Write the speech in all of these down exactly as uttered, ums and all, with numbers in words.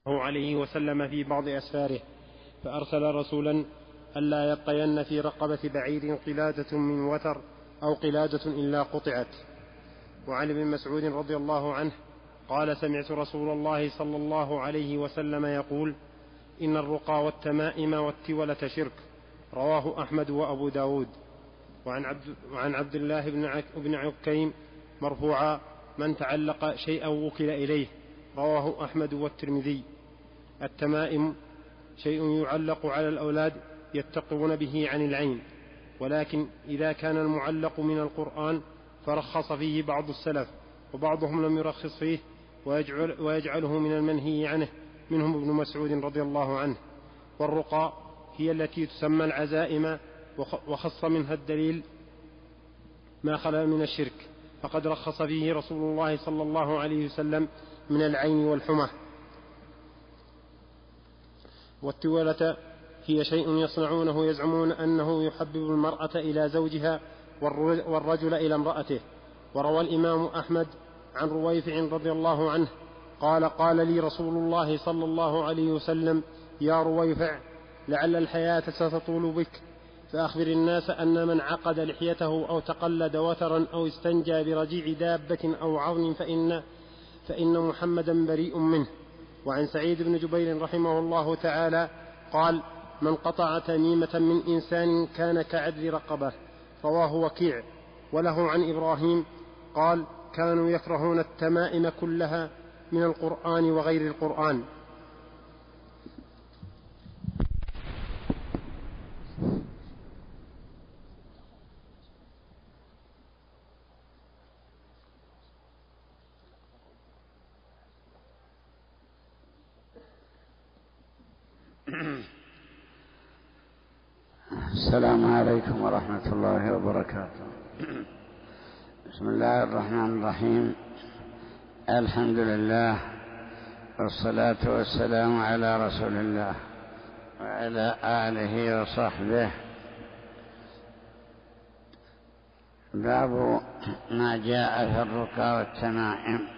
عليه وسلم في بعض أسفاره فأرسل رسولا ألا يبقين في رقبة بعير قلادة من وتر أو قلادة إلا قطعت. وعن ابن مسعود رضي الله عنه قال سمعت رسول الله صلى الله عليه وسلم يقول إن الرقى والتمائم والتولة شرك. رواه أحمد وأبو داود. وعن عبد, وعن عبد الله بن عكيم مرفوعا من تعلق شيئا وكل إليه. رواه أحمد والترمذي. التمائم شيء يعلق على الأولاد يتقون به عن العين، ولكن إذا كان المعلق من القرآن فرخص فيه بعض السلف، وبعضهم لم يرخص فيه ويجعل ويجعله من المنهي عنه، منهم ابن مسعود رضي الله عنه. والرقى هي التي تسمى العزائم، وخص منها الدليل ما خلا من الشرك، فقد رخص فيه رسول الله صلى الله عليه وسلم من العين والحمى. والتولة هي شيء يصنعونه يزعمون أنه يحبب المرأة إلى زوجها والرجل إلى امرأته. وروى الإمام أحمد عن رويفع رضي الله عنه قال قال لي رسول الله صلى الله عليه وسلم يا رويفع لعل الحياة ستطول بك، فأخبر الناس أن من عقد لحيته أو تقلد وترا أو استنجى برجيع دابة أو عظم فإن, فإن محمدا بريء منه. وعن سعيد بن جبير رحمه الله تعالى قال من قطع تميمة من إنسان كان كعدل رقبة. رواه وكيع. وله عن إبراهيم قال كانوا يكرهون التمائم كلها من القرآن وغير القرآن. السلام عليكم ورحمة الله وبركاته. بسم الله الرحمن الرحيم. الحمد لله والصلاة والسلام على رسول الله وعلى آله وصحبه. باب ما جاء في الرقى والتمائم.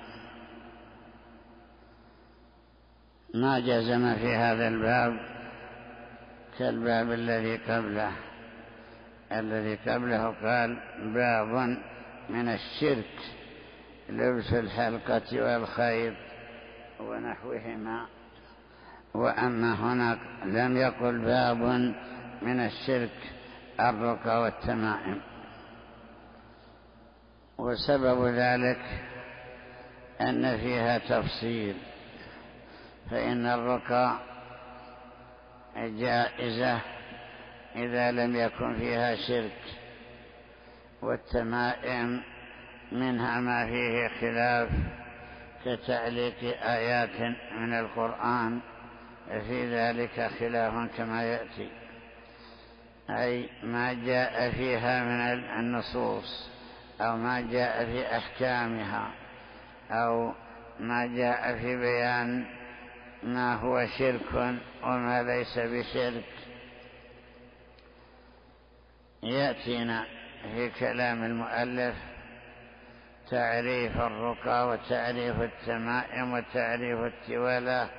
ما جزم في هذا الباب كالباب الذي قبله. الذي قبله قال باب من الشرك لبس الحلقة والخيط ونحوهما، وأما هنا لم يقل باب من الشرك الرقى والتمائم. وسبب ذلك أن فيها تفصيل، فإن الرقى جائزة إذا لم يكن فيها شرك، والتمائم منها ما فيه خلاف كتعليق آيات من القرآن، في ذلك خلاف كما يأتي، أي ما جاء فيها من النصوص أو ما جاء في أحكامها أو ما جاء في بيان ما هو شرك وما ليس بشرك. يأتينا في كلام المؤلف تعريف الرقى وتعريف التمائم وتعريف التولة.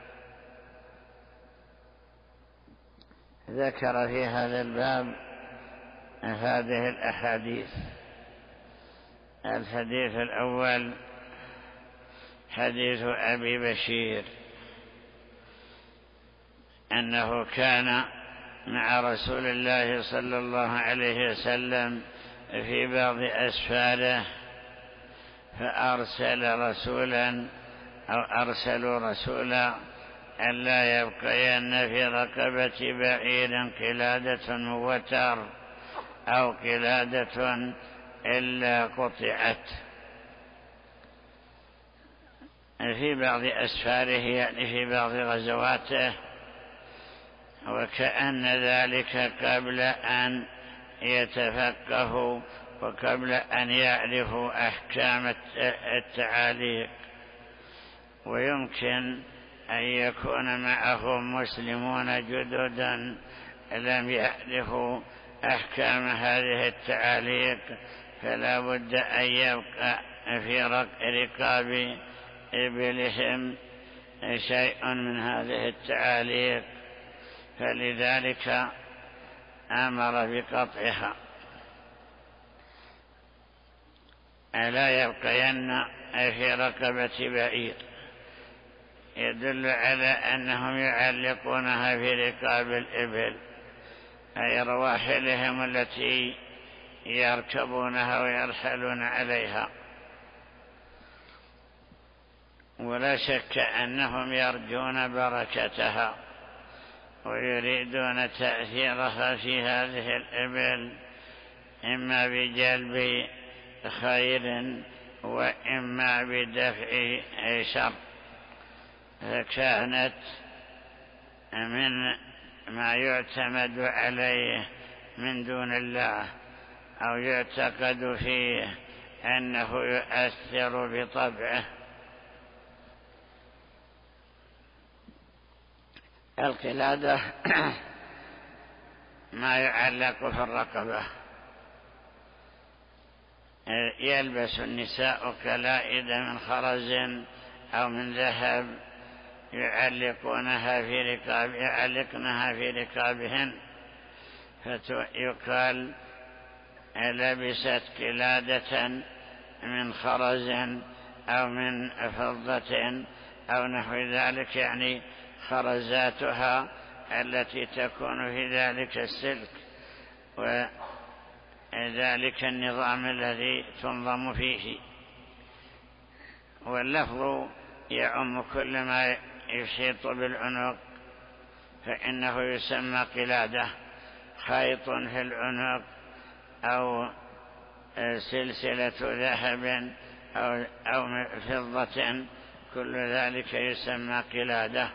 ذكر في هذا الباب هذه الأحاديث. الحديث الأول حديث أبي بشير أنه كان مع رسول الله صلى الله عليه وسلم في بعض أسفاره، فأرسل رسولا أو أرسلوا رسولا ألا يبقين في رقبة بعير قلادة وتر أو قلادة إلا قطعت. في بعض أسفاره يعني في بعض غزواته، وكأن ذلك قبل أن يتفقهوا وقبل أن يعرفوا أحكام التعاليق. ويمكن أن يكون معهم مسلمون جددا لم يعرفوا أحكام هذه التعاليق، فلا بد أن يبقى في رقاب إبلهم شيء من هذه التعاليق، فلذلك أمر بقطعها. ألا يبقين في رقبة بعير، يدل على أنهم يعلقونها في رقاب الإبل، أي رواحلهم التي يركبونها ويرحلون عليها. ولا شك أنهم يرجون بركتها ويريدون تأثيرها في هذه الإبل، إما بجلب خير وإما بدفع شر. فكانت من ما يعتمد عليه من دون الله أو يعتقد فيه أنه يؤثر بطبعه. القلادة ما يعلق في الرقبة، يلبس النساء كلائد من خرز أو من ذهب يعلقونها في ركاب يعلقنها في ركابهن، فيقال لبست قلادة من خرز أو من فضة أو نحو ذلك، يعني خرزاتها التي تكون في ذلك السلك وذلك النظام الذي تنظم فيه. واللفظ يعم كل ما يشيط بالعنق، فإنه يسمى قلادة. خيط في العنق أو سلسلة ذهب أو, أو فضة، كل ذلك يسمى قلادة،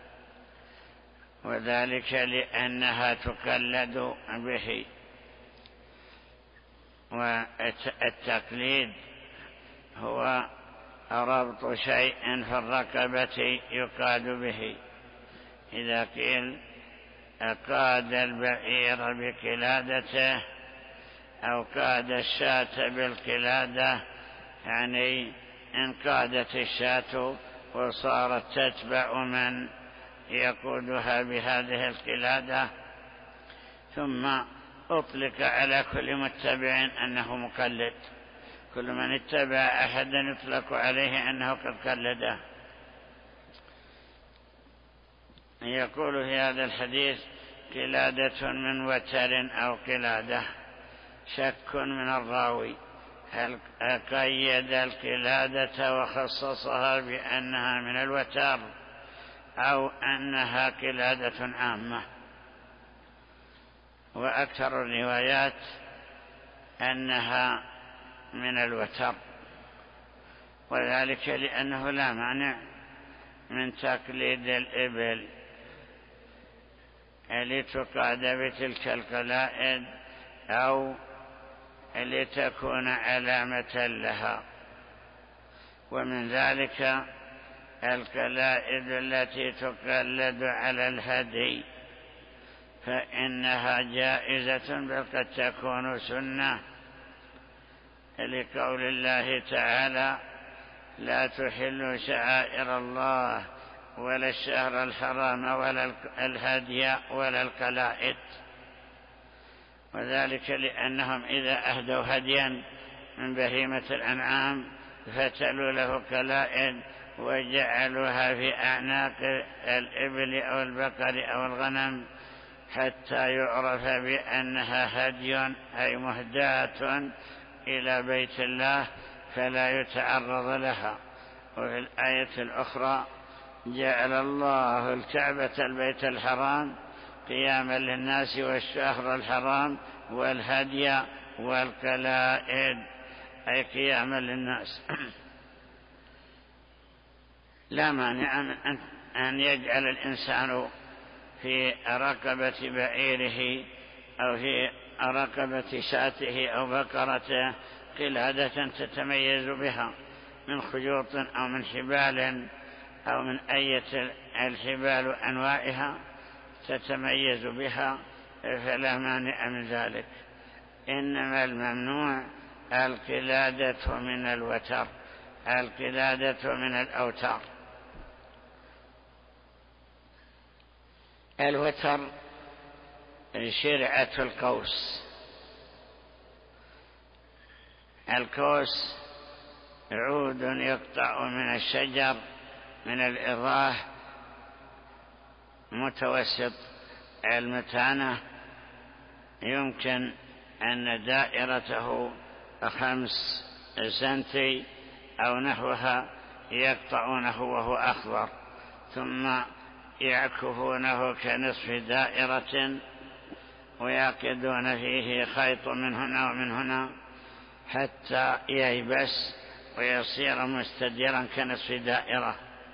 وذلك لأنها تقلد به. والتقليد هو ربط شيء في الرقبة يقاد به. إذا قيل قاد البعير بقلادته أو قاد الشاة بالقلادة، يعني انقادت الشاة وصارت تتبع من يقودها بهذه القلادة. ثم أطلق على كل متبع أنه مقلد، كل من اتبع أحدا يطلق عليه أنه قد قلده. يقول في هذا الحديث قلادة من وتر أو قلادة، شك من الراوي هل قيد القلادة وخصصها بأنها من الوتر أو أنها قلادة عامة. وأكثر الروايات أنها من الوتر، وذلك لأنه لا مانع من تقليد الإبل لتقاد بتلك القلائد أو لتكون علامة لها. ومن ذلك القلائد التي تقلد على الهدي، فإنها جائزة بل قد تكون سنة، لقول الله تعالى: لا تحلوا شعائر الله ولا الشهر الحرام ولا الهدي ولا القلائد. وذلك لأنهم إذا أهدوا هديا من بهيمة الأنعام فتلوا له قلائد وجعلوها في أعناق الإبل أو البقر أو الغنم حتى يعرف بأنها هدي أي مهداة إلى بيت الله فلا يتعرض لها. وفي الآية الأخرى: جعل الله الكعبة البيت الحرام قياما للناس والشهر الحرام والهدي والقلائد، أي قياما للناس. لا مانع أن يجعل الإنسان في رقبة بعيره أو في رقبة شاته أو بقرته قلادة تتميز بها من خيوط أو من حبال أو من أية الحبال أنواعها تتميز بها، فلا مانع من ذلك. إنما الممنوع القلادة من الوتر، القلادة من الأوتار. الوتر شرعة القوس. القوس عود يقطع من الشجر من الإضاء متوسط المتانة، يمكن أن دائرته خمس سنتي أو نحوها، يقطعونه وهو أخضر ثم يعكفونه كنصف دائرة ويعقدون فيه خيط من هنا ومن هنا حتى ييبس ويصير مستديرا كنصف دائرة،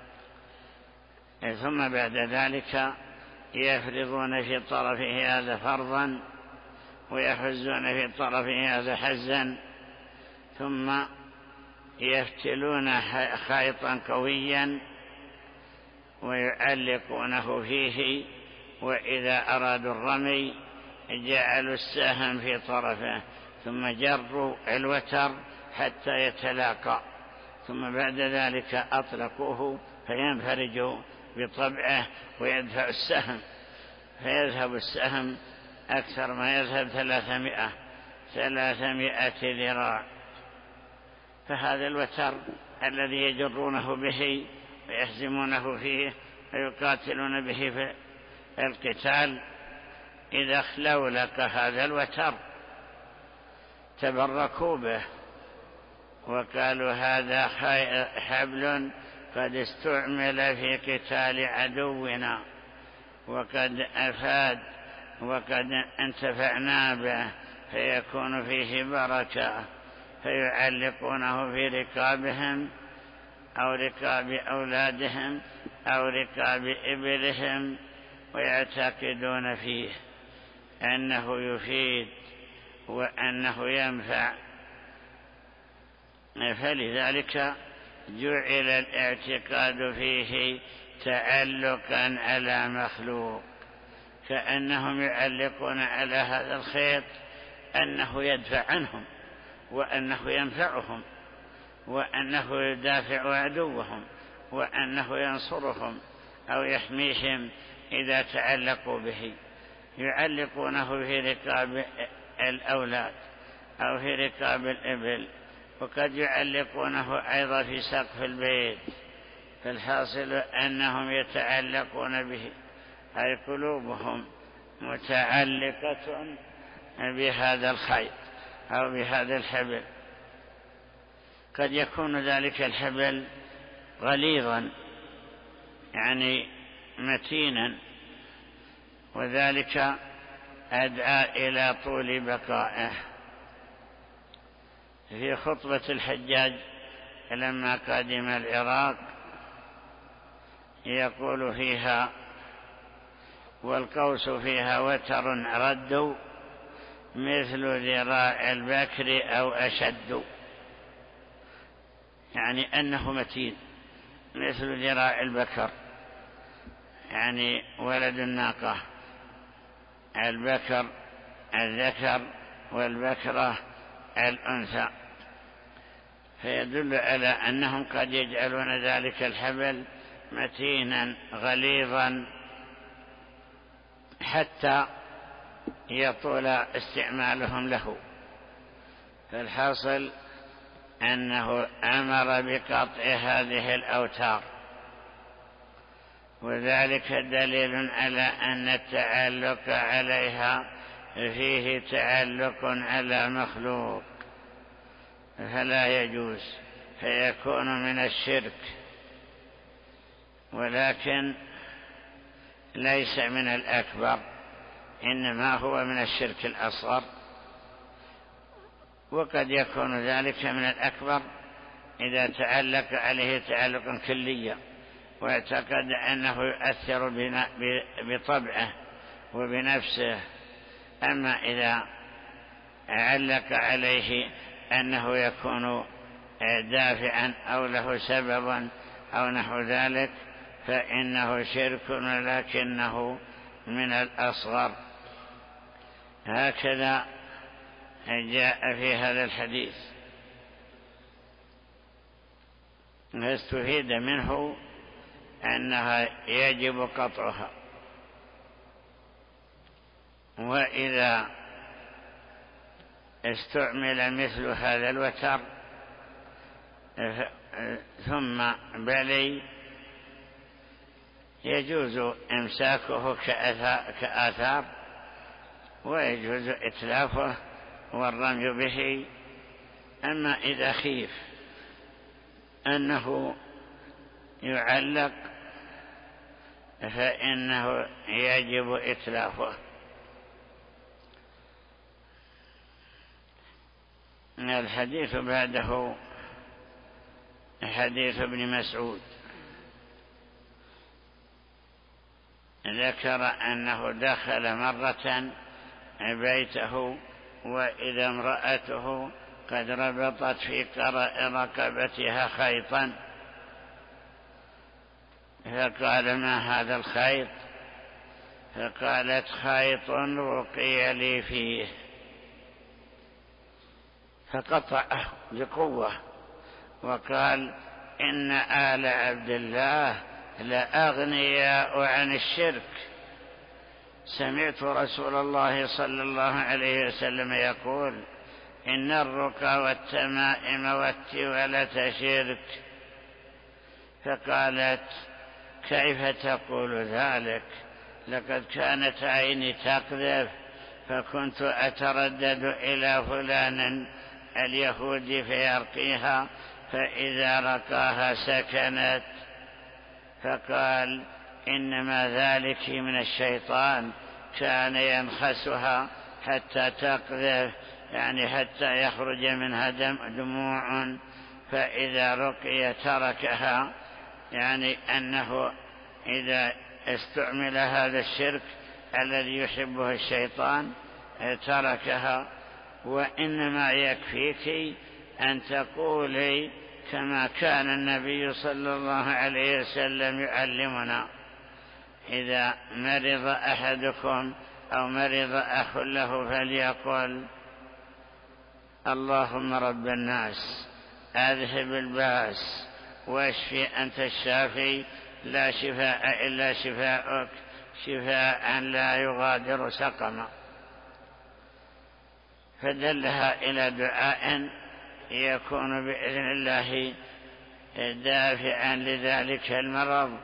ثم بعد ذلك يفرضون في طرفه هذا فرضا ويحزون في طرفه هذا حزا، ثم يفتلون خيطا قويا ويعلقونه فيه، وإذا أرادوا الرمي جعلوا السهم في طرفه ثم جروا الوتر حتى يتلاقى، ثم بعد ذلك أطلقوه فينفرج بطبعه ويدفع السهم، فيذهب السهم أكثر ما يذهب ثلاثمائة ثلاثمائة ذراع. فهذا الوتر الذي يجرونه به ويهزمونه فيه ويقاتلون به في القتال، إذا اخلوا لك هذا الوتر تبركوا به وقالوا هذا حبل قد استعمل في قتال عدونا وقد أفاد وقد انتفعنا به، فيكون فيه بركة، فيعلقونه في ركابهم أو ركاب أولادهم أو ركاب إبلهم، ويعتقدون فيه أنه يفيد وأنه ينفع، فلذلك جعل الاعتقاد فيه تعلقا على مخلوق، كأنهم يعلقون على هذا الخيط أنه يدفع عنهم وأنه ينفعهم وأنه يدافع عدوهم وأنه ينصرهم أو يحميهم إذا تعلقوا به. يعلقونه في ركاب الأولاد أو في ركاب الإبل، وقد يعلقونه أيضا في سقف البيت، فالحاصل أنهم يتعلقون به، أي قلوبهم متعلقة بهذا الخيط أو بهذا الحبل. قد يكون ذلك الحبل غليظا يعني متينا، وذلك أدعى إلى طول بقائه. في خطبة الحجاج لما قدم العراق يقول فيها: والقوس فيها وتر رد مثل ذراع البكر أو أشد، يعني أنه متين مثل ذراع البكر، يعني ولد الناقة، البكر الذكر والبكرة الأنثى، فيدل على أنهم قد يجعلون ذلك الحبل متينا غليظا حتى يطول استعمالهم له. فالحاصل أنه أمر بقطع هذه الأوتار، وذلك دليل على أن التعلق عليها فيه تعلق على مخلوق، فلا يجوز، فيكون من الشرك، ولكن ليس من الأكبر، إنما هو من الشرك الأصغر. وقد يكون ذلك من الأكبر إذا تعلق عليه تعلقا كليا واعتقد أنه يؤثر بطبعه وبنفسه. أما إذا علق عليه أنه يكون دافعا أو له سببا أو نحو ذلك فإنه شرك، ولكنه من الأصغر. هكذا جاء في هذا الحديث، فاستفيد منه أنها يجب قطعها، وإذا استعمل مثل هذا الوتر ثم بلي يجوز إمساكه كآثار، ويجوز إتلافه والرمي به. أما إذا خيف أنه يعلق فإنه يجب إتلافه. الحديث بعده حديث ابن مسعود، ذكر أنه دخل مرة بيته وإذا امرأته قد ربطت في رقبتها خيطا، فقال: ما هذا الخيط؟ فقالت: خيط رقي لي فيه، فقطعه بقوة وقال: إن آل عبد الله لأغنياء عن الشرك. سمعت رسول الله صلى الله عليه وسلم يقول: إن الرقى والتمائم والتولة شرك. فقالت: كيف تقول ذلك؟ لقد كانت عيني تقذف، فكنت أتردد إلى فلان اليهودي فيرقيها، فإذا رقاها سكنت. فقال: إنما ذلك من الشيطان، كان ينخسها حتى تقذف، يعني حتى يخرج منها دموع، فإذا رقي تركها، يعني أنه إذا استعمل هذا الشرك الذي يحبه الشيطان تركها. وإنما يكفيك أن تقولي كما كان النبي صلى الله عليه وسلم يعلمنا: إذا مرض أحدكم أو مرض أخ له فليقل: اللهم رب الناس أذهب الباس واشفي أنت الشافي، لا شفاء إلا شفاءك، شفاء لا يغادر سقما. فدلها إلى دعاء يكون بإذن الله دافعا لذلك المرض،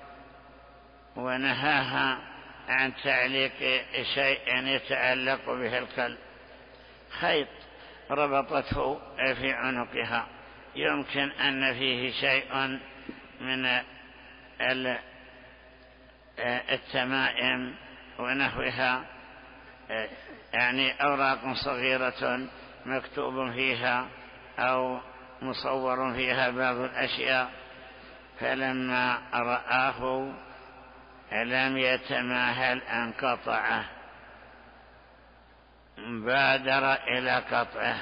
ونهاها عن تعليق شيء يتعلق به القلب. خيط ربطته في عنقها، يمكن أن فيه شيء من التمائم ونحوها، يعني أوراق صغيرة مكتوب فيها أو مصور فيها بعض الأشياء. فلما رآه لم يتماهل أن قطعه، بادر إلى قطعه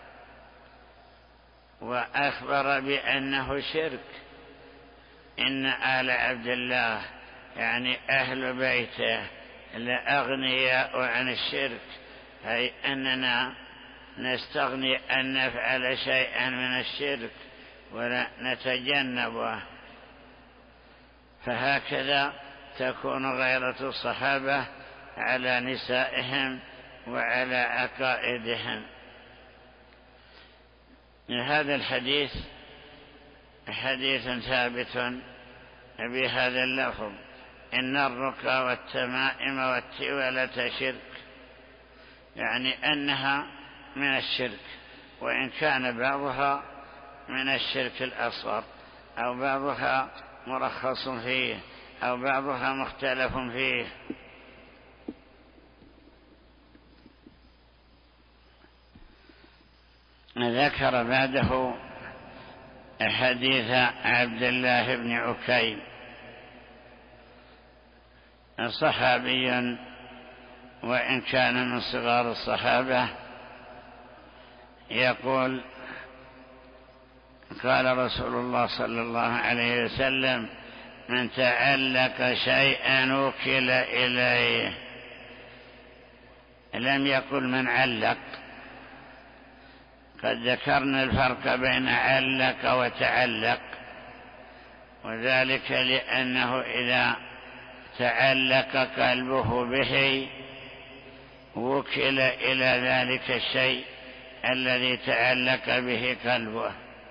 وأخبر بأنه شرك. إن آل عبد الله، يعني أهل بيته، لأغنياء عن الشرك، أي أننا نستغني أن نفعل شيئا من الشرك ولا نتجنبه. فهكذا تكون غيرة الصحابة على نسائهم وعلى عقائدهم. هذا الحديث حديث ثابت بهذا اللفظ: إن الرقى والتمائم والتولة شرك، يعني أنها من الشرك، وإن كان بعضها من الشرك الأصغر أو بعضها مرخص فيه أو بعضها مختلف فيه. ذكر بعده حديث عبد الله بن عكيم، صحابي وإن كان من صغار الصحابة، يقول: قال رسول الله صلى الله عليه وسلم: من تعلق شيئا وكل إليه. لم يقل من علق، قد ذكرنا الفرق بين علق وتعلق، وذلك لأنه إذا تعلق قلبه به وكل إلى ذلك الشيء الذي تعلق به قلبه،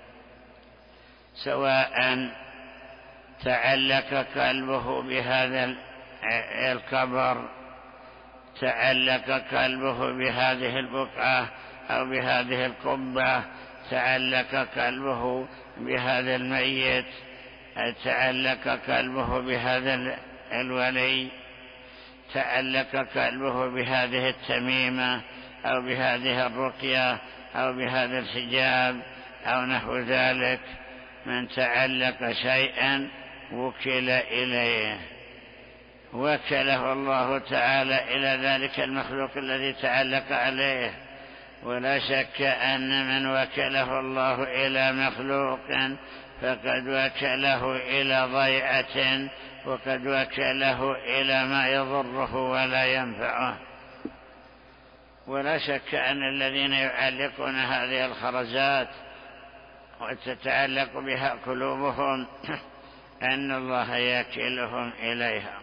سواء تعلق قلبه بهذا القبر، تعلق قلبه بهذه البقعة أو بهذه القبة، تعلق قلبه بهذا الميت، تعلق قلبه بهذا الولي، تعلق قلبه بهذه التميمة أو بهذه الرقية أو بهذا الحجاب أو نحو ذلك. من تعلق شيئا وكل إليه، وكله الله تعالى إلى ذلك المخلوق الذي تعلق عليه. ولا شك أن من وكله الله إلى مخلوق فقد وكله إلى ضيعة، وقد وكله إلى ما يضره ولا ينفعه. ولا شك أن الذين يعلقون هذه الخرزات وتتعلق بها قلوبهم أن الله يكلهم إليها،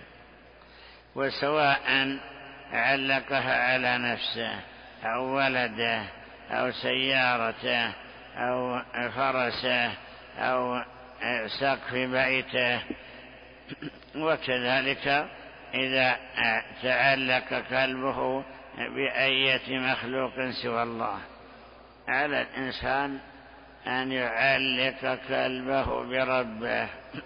وسواء علقها على نفسه أو ولده أو سيارته أو فرسه أو سقف بيته. وكذلك إذا تعلق قلبه بأية مخلوق سوى الله، على الإنسان أن يعلق قلبه بربه،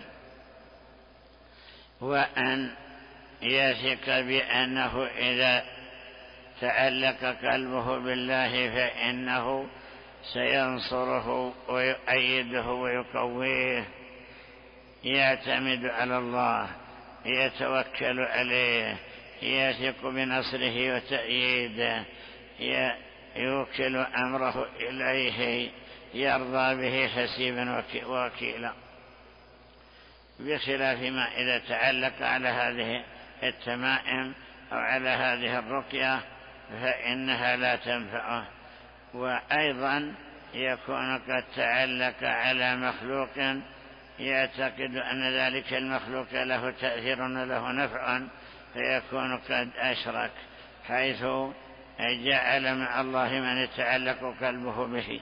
وأن يثق بأنه إذا تعلق قلبه بالله فإنه سينصره ويؤيده ويقويه. يعتمد على الله، يتوكل عليه، يثق بنصره وتأييده، يوكل أمره إليه، يرضى به حسيبا وكيلا، بخلاف ما إذا تعلق على هذه التمائم أو على هذه الرقية فإنها لا تنفعه. وأيضا يكون قد تعلق على مخلوق يعتقد أن ذلك المخلوق له تأثير وله نفع، فيكون قد أشرك، حيث جعل مع الله من يتعلق قلبه به.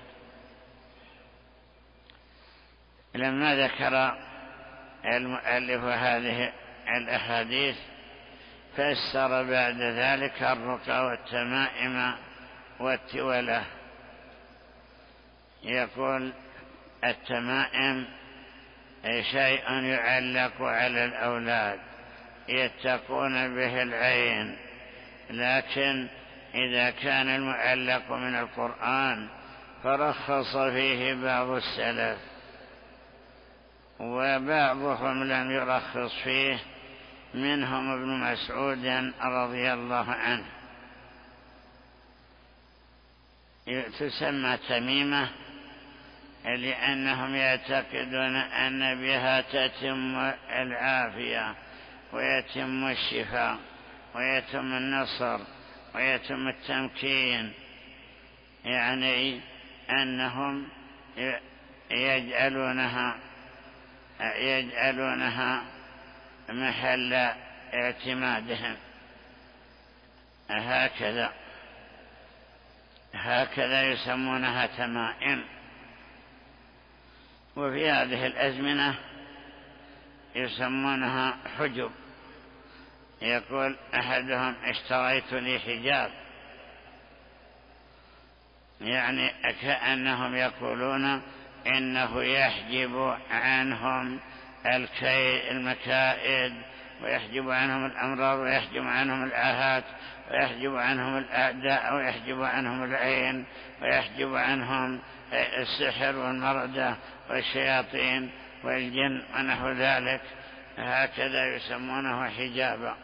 لما ذكر المؤلف هذه الأحاديث فسر بعد ذلك الرقى والتمائم والتولة. يقول التمائم شيء يعلق على الأولاد يتقون به العين، لكن إذا كان المعلق من القرآن فرخص فيه بعض السلف، وبعضهم لم يرخص فيه، منهم ابن مسعود رضي الله عنه. تسمى تميمة لأنهم يعتقدون أن بها تتم العافية ويتم الشفاء ويتم النصر ويتم التمكين، يعني أنهم يجعلونها يجعلونها محل اعتمادهم. هكذا هكذا يسمونها تمائم. وفي هذه الأزمنة يسمونها حجب. يقول أحدهم اشتريت لي حجاب، يعني كأنهم يقولون إنه يحجب عنهم المكائد ويحجب عنهم الأمراض ويحجب عنهم الآهات ويحجب عنهم الأعداء ويحجب عنهم العين ويحجب عنهم السحر والمردة والشياطين والجن ونحو ذلك. هكذا يسمونه حجابا.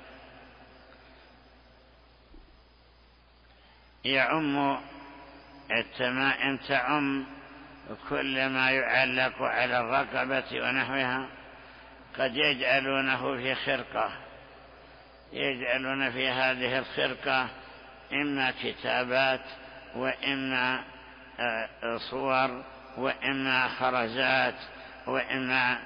يعم التمائم تعم كل ما يعلق على الرقبة ونحوها. قد يجعلونه في خرقة، يجعلون في هذه الخرقة إما كتابات وإما صور وإما خرزات وإما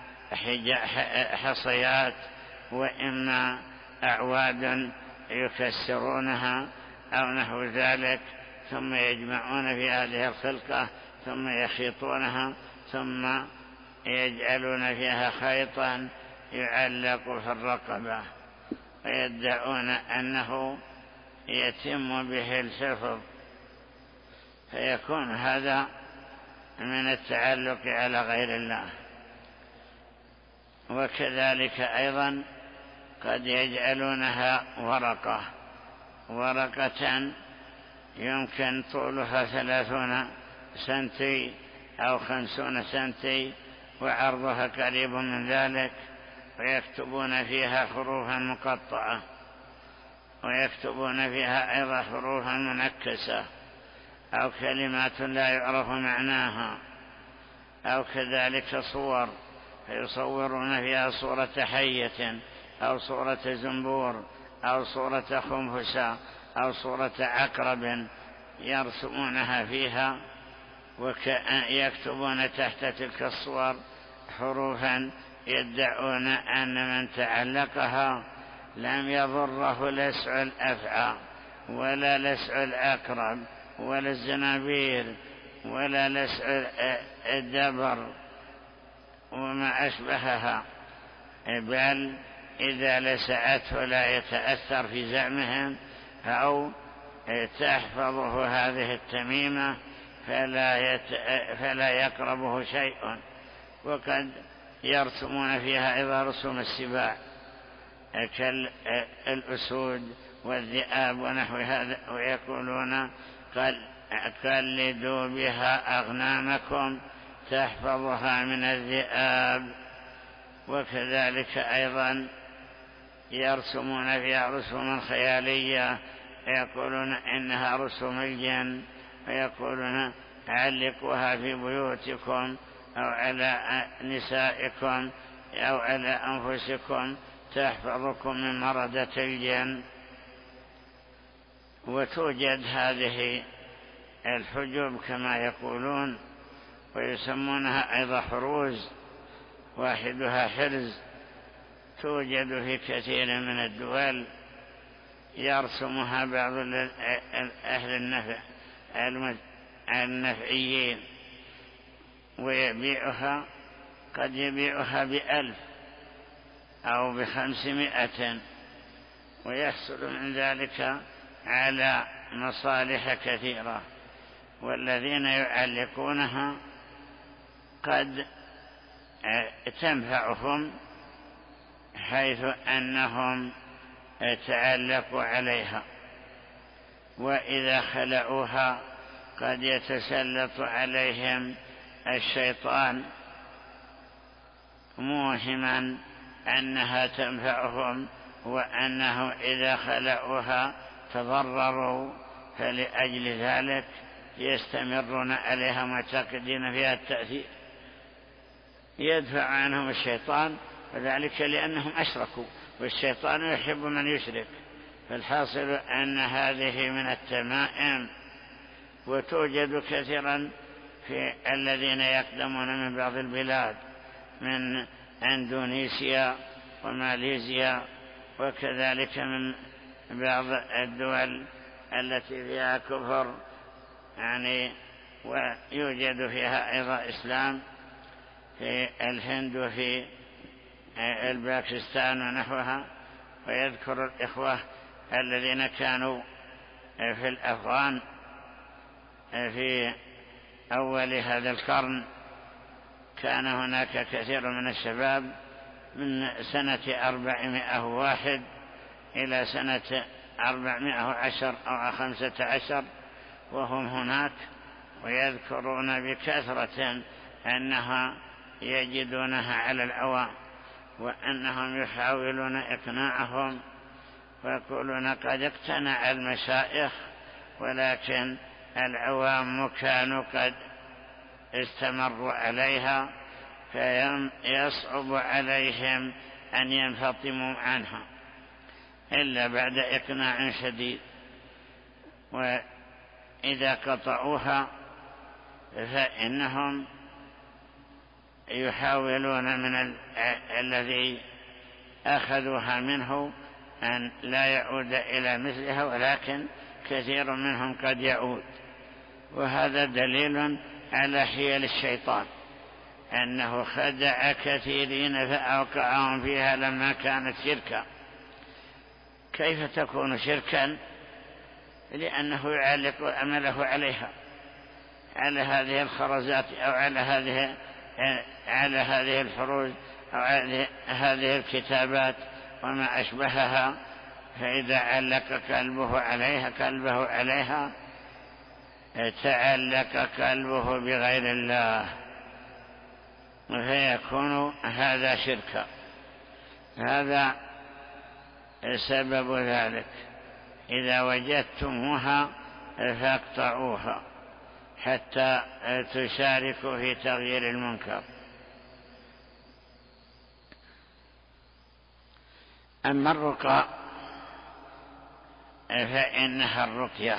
حصيات وإما أعواد يكسرونها أو نحو ذلك، ثم يجمعون في هذه الخلقة ثم يخيطونها ثم يجعلون فيها خيطا يعلق في الرقبة، ويدعون أنه يتم به الحفظ، فيكون هذا من التعلق على غير الله. وكذلك أيضا قد يجعلونها ورقة ورقة يمكن طولها ثلاثون سنتي أو خمسون سنتي وعرضها قريب من ذلك، ويكتبون فيها حروفا مقطعة، ويكتبون فيها أيضا حروفا منكسة أو كلمات لا يعرف معناها، أو كذلك صور فيصورون فيها صورة حية أو صورة زنبور أو صورة خنفسة أو صورة عقرب يرسمونها فيها، ويكتبون تحت تلك الصور حروفا يدعون أن من تعلقها لم يضره لسع الأفعى ولا لسع العقرب ولا الزنابير ولا لسع الدبر وما أشبهها، بل إذا لسعته لا يتأثر في زعمهم، أو تحفظه هذه التميمة فلا, يت... فلا يقربه شيء. وقد يرسمون فيها أيضا رسوم السباع كالأسود والذئاب ونحو هذا، ويقولون قلدوا بها أغنامكم تحفظها من الذئاب. وكذلك أيضا يرسمون فيها رسوما خيالية، يقولون إنها رسوم الجن، ويقولون علقوها في بيوتكم أو على نسائكم أو على أنفسكم تحفظكم من مردة الجن. وتوجد هذه الحجب كما يقولون، ويسمونها أيضا حروز، واحدها حرز، توجد في كثير من الدول، يرسمها بعض أهل النفع النفعيين ويبيعها، قد يبيعها بألف أو بخمسمائة، ويحصل من ذلك على مصالح كثيرة. والذين يعلقونها قد تنفعهم حيث أنهم تعلقوا عليها، وإذا خلعوها قد يتسلط عليهم الشيطان موهما أنها تنفعهم، وأنه إذا خلعوها تضرروا، فلأجل ذلك يستمرون عليها معتقدين فيها التأثير، يدفع عنهم الشيطان، وذلك لأنهم أشركوا، والشيطان يحب من يشرك. فالحاصل أن هذه من التمائم، وتوجد كثيرا في الذين يقدمون من بعض البلاد من أندونيسيا وماليزيا، وكذلك من بعض الدول التي فيها كفر يعني ويوجد فيها أيضا إسلام، في الهند وفي الباكستان ونحوها. ويذكر الإخوة الذين كانوا في الأفغان في أول هذا القرن، كان هناك كثير من الشباب من سنة أربعمائة وواحد إلى سنة أربعمائة وعشر أو خمسة عشر وهم هناك، ويذكرون بكثرة أنها يجدونها على العوام، وأنهم يحاولون إقناعهم، ويقولون قد اقتنع المشايخ، ولكن العوام كانوا قد استمروا عليها، فيصعب عليهم أن ينفطموا عنها إلا بعد إقناع شديد. وإذا قطعوها فإنهم يحاولون من ال... الذي أخذوها منه أن لا يعود إلى مثلها، ولكن كثير منهم قد يعود. وهذا دليل على حيل الشيطان، أنه خدع كثيرين فأوقعهم فيها لما كانت شركا. كيف تكون شركا؟ لأنه يعلق أمله عليها، على هذه الخرزات أو على هذه على هذه الحروز أو على هذه الكتابات وما أشبهها. فإذا علق كلبه عليها كلبه عليها تعلق كلبه بغير الله، فيكون هذا شركا. هذا سبب ذلك. إذا وجدتموها فاقطعوها حتى تشاركوا في تغيير المنكر. أما الرقى فإنها الرقية.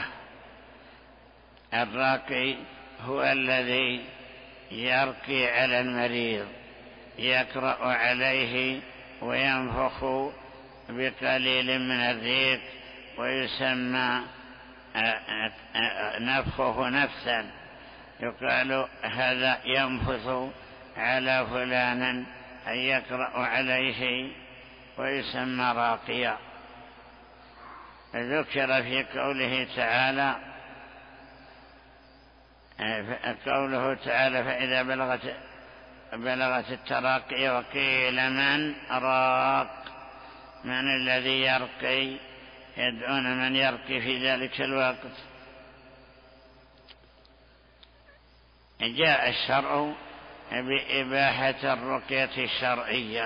الراقي هو الذي يرقي على المريض، يقرأ عليه وينفخ بقليل من الريق، ويسمى نفخه نفسا، يقال هذا ينفث على فلان أن يقرأ عليه، ويسمى راقيا. ذكر في قوله تعالى قوله تعالى فإذا بلغت بلغت التراقي وقيل من راق، من الذي يرقي، يدعون من يرقي في ذلك الوقت. جاء الشرع بإباحة الرقية الشرعية،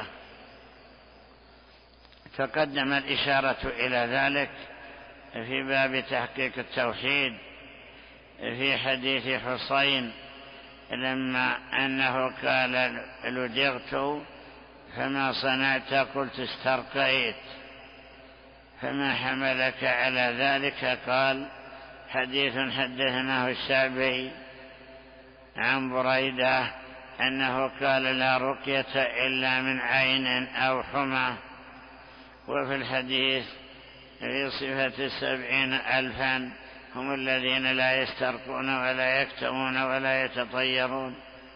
تقدم الإشارة إلى ذلك في باب تحقيق التوحيد في حديث حسين لما أنه قال لدغت فما صنعت قلت استرقيت، فما حملك على ذلك؟ قال حديث حدثناه الشعبي عن بريدة أنه قال لا رقية إلا من عين أو حمى. وفي الحديث في صفة السبعين ألفا هم الذين لا يسترقون ولا يكتمون ولا يتطيرون.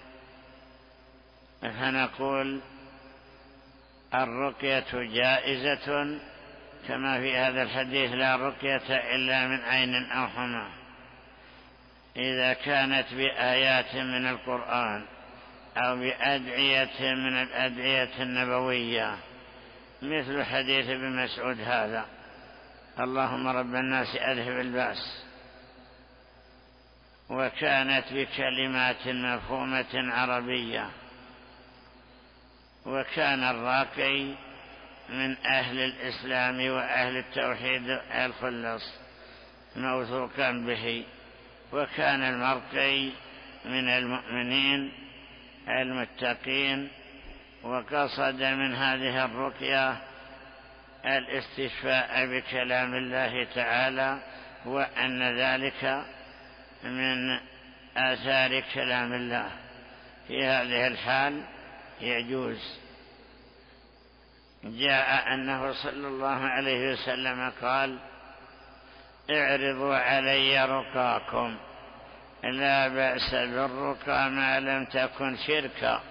فنقول الرقية جائزة كما في هذا الحديث لا رقية إلا من عين أو حمى، إذا كانت بآيات من القرآن أو بأدعية من الأدعية النبوية، مثل حديث ابن مسعود هذا اللهم رب الناس أذهب البأس، وكانت بكلمات مفهومة عربية. وكان الراقي من أهل الإسلام وأهل التوحيد الخلص موثوقا به، وكان المرقي من المؤمنين المتقين، وقصد من هذه الرقية الاستشفاء بكلام الله تعالى، وأن ذلك من آثار كلام الله. في هذه الحال يجوز. جاء أنه صلى الله عليه وسلم قال اعرضوا علي رقاكم، لا بأس بالرقى ما لم تكن شركا.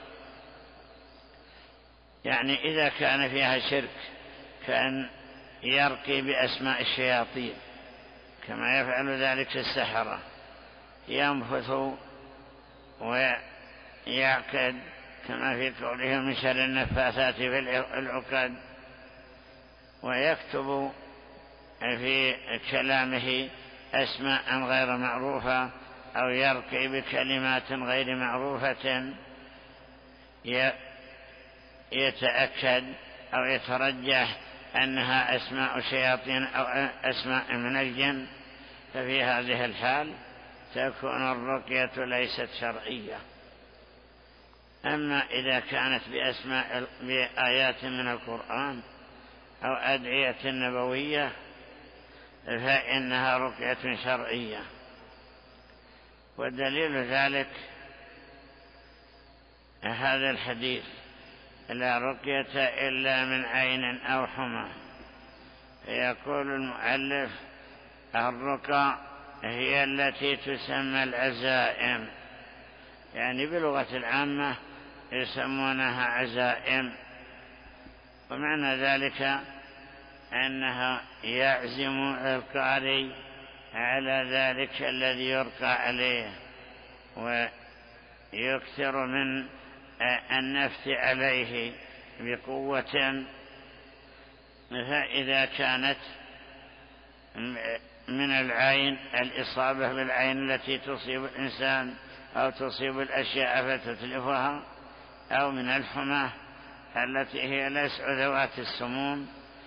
يعني إذا كان فيها شرك كان يرقي بأسماء الشياطين كما يفعل ذلك السحرة، ينفث ويعقد كما في قوله من شر النفاثات في العقد، ويكتب في كلامه أسماء غير معروفة، أو يرقي بكلمات غير معروفة يتأكد أو يترجح أنها أسماء شياطين أو أسماء من الجن. ففي هذه الحال تكون الرقية ليست شرعية. أما إذا كانت بأسماء بآيات من القرآن أو أدعية نبوية فإنها رقية شرعية. ودليل ذلك هذا الحديث لا رقية إلا من عين أو حمى. يقول المؤلف الرقى هي التي تسمى العزائم، يعني بلغة العامة يسمونها عزائم، ومعنى ذلك أنها يعزم القارئ على ذلك الذي يرقى عليه ويكثر من النفث عليه بقوة، فإذا كانت من العين الإصابة بالعين التي تصيب الإنسان أو تصيب الأشياء فتتلفها، أو من الحمى التي هي لسع ذوات السموم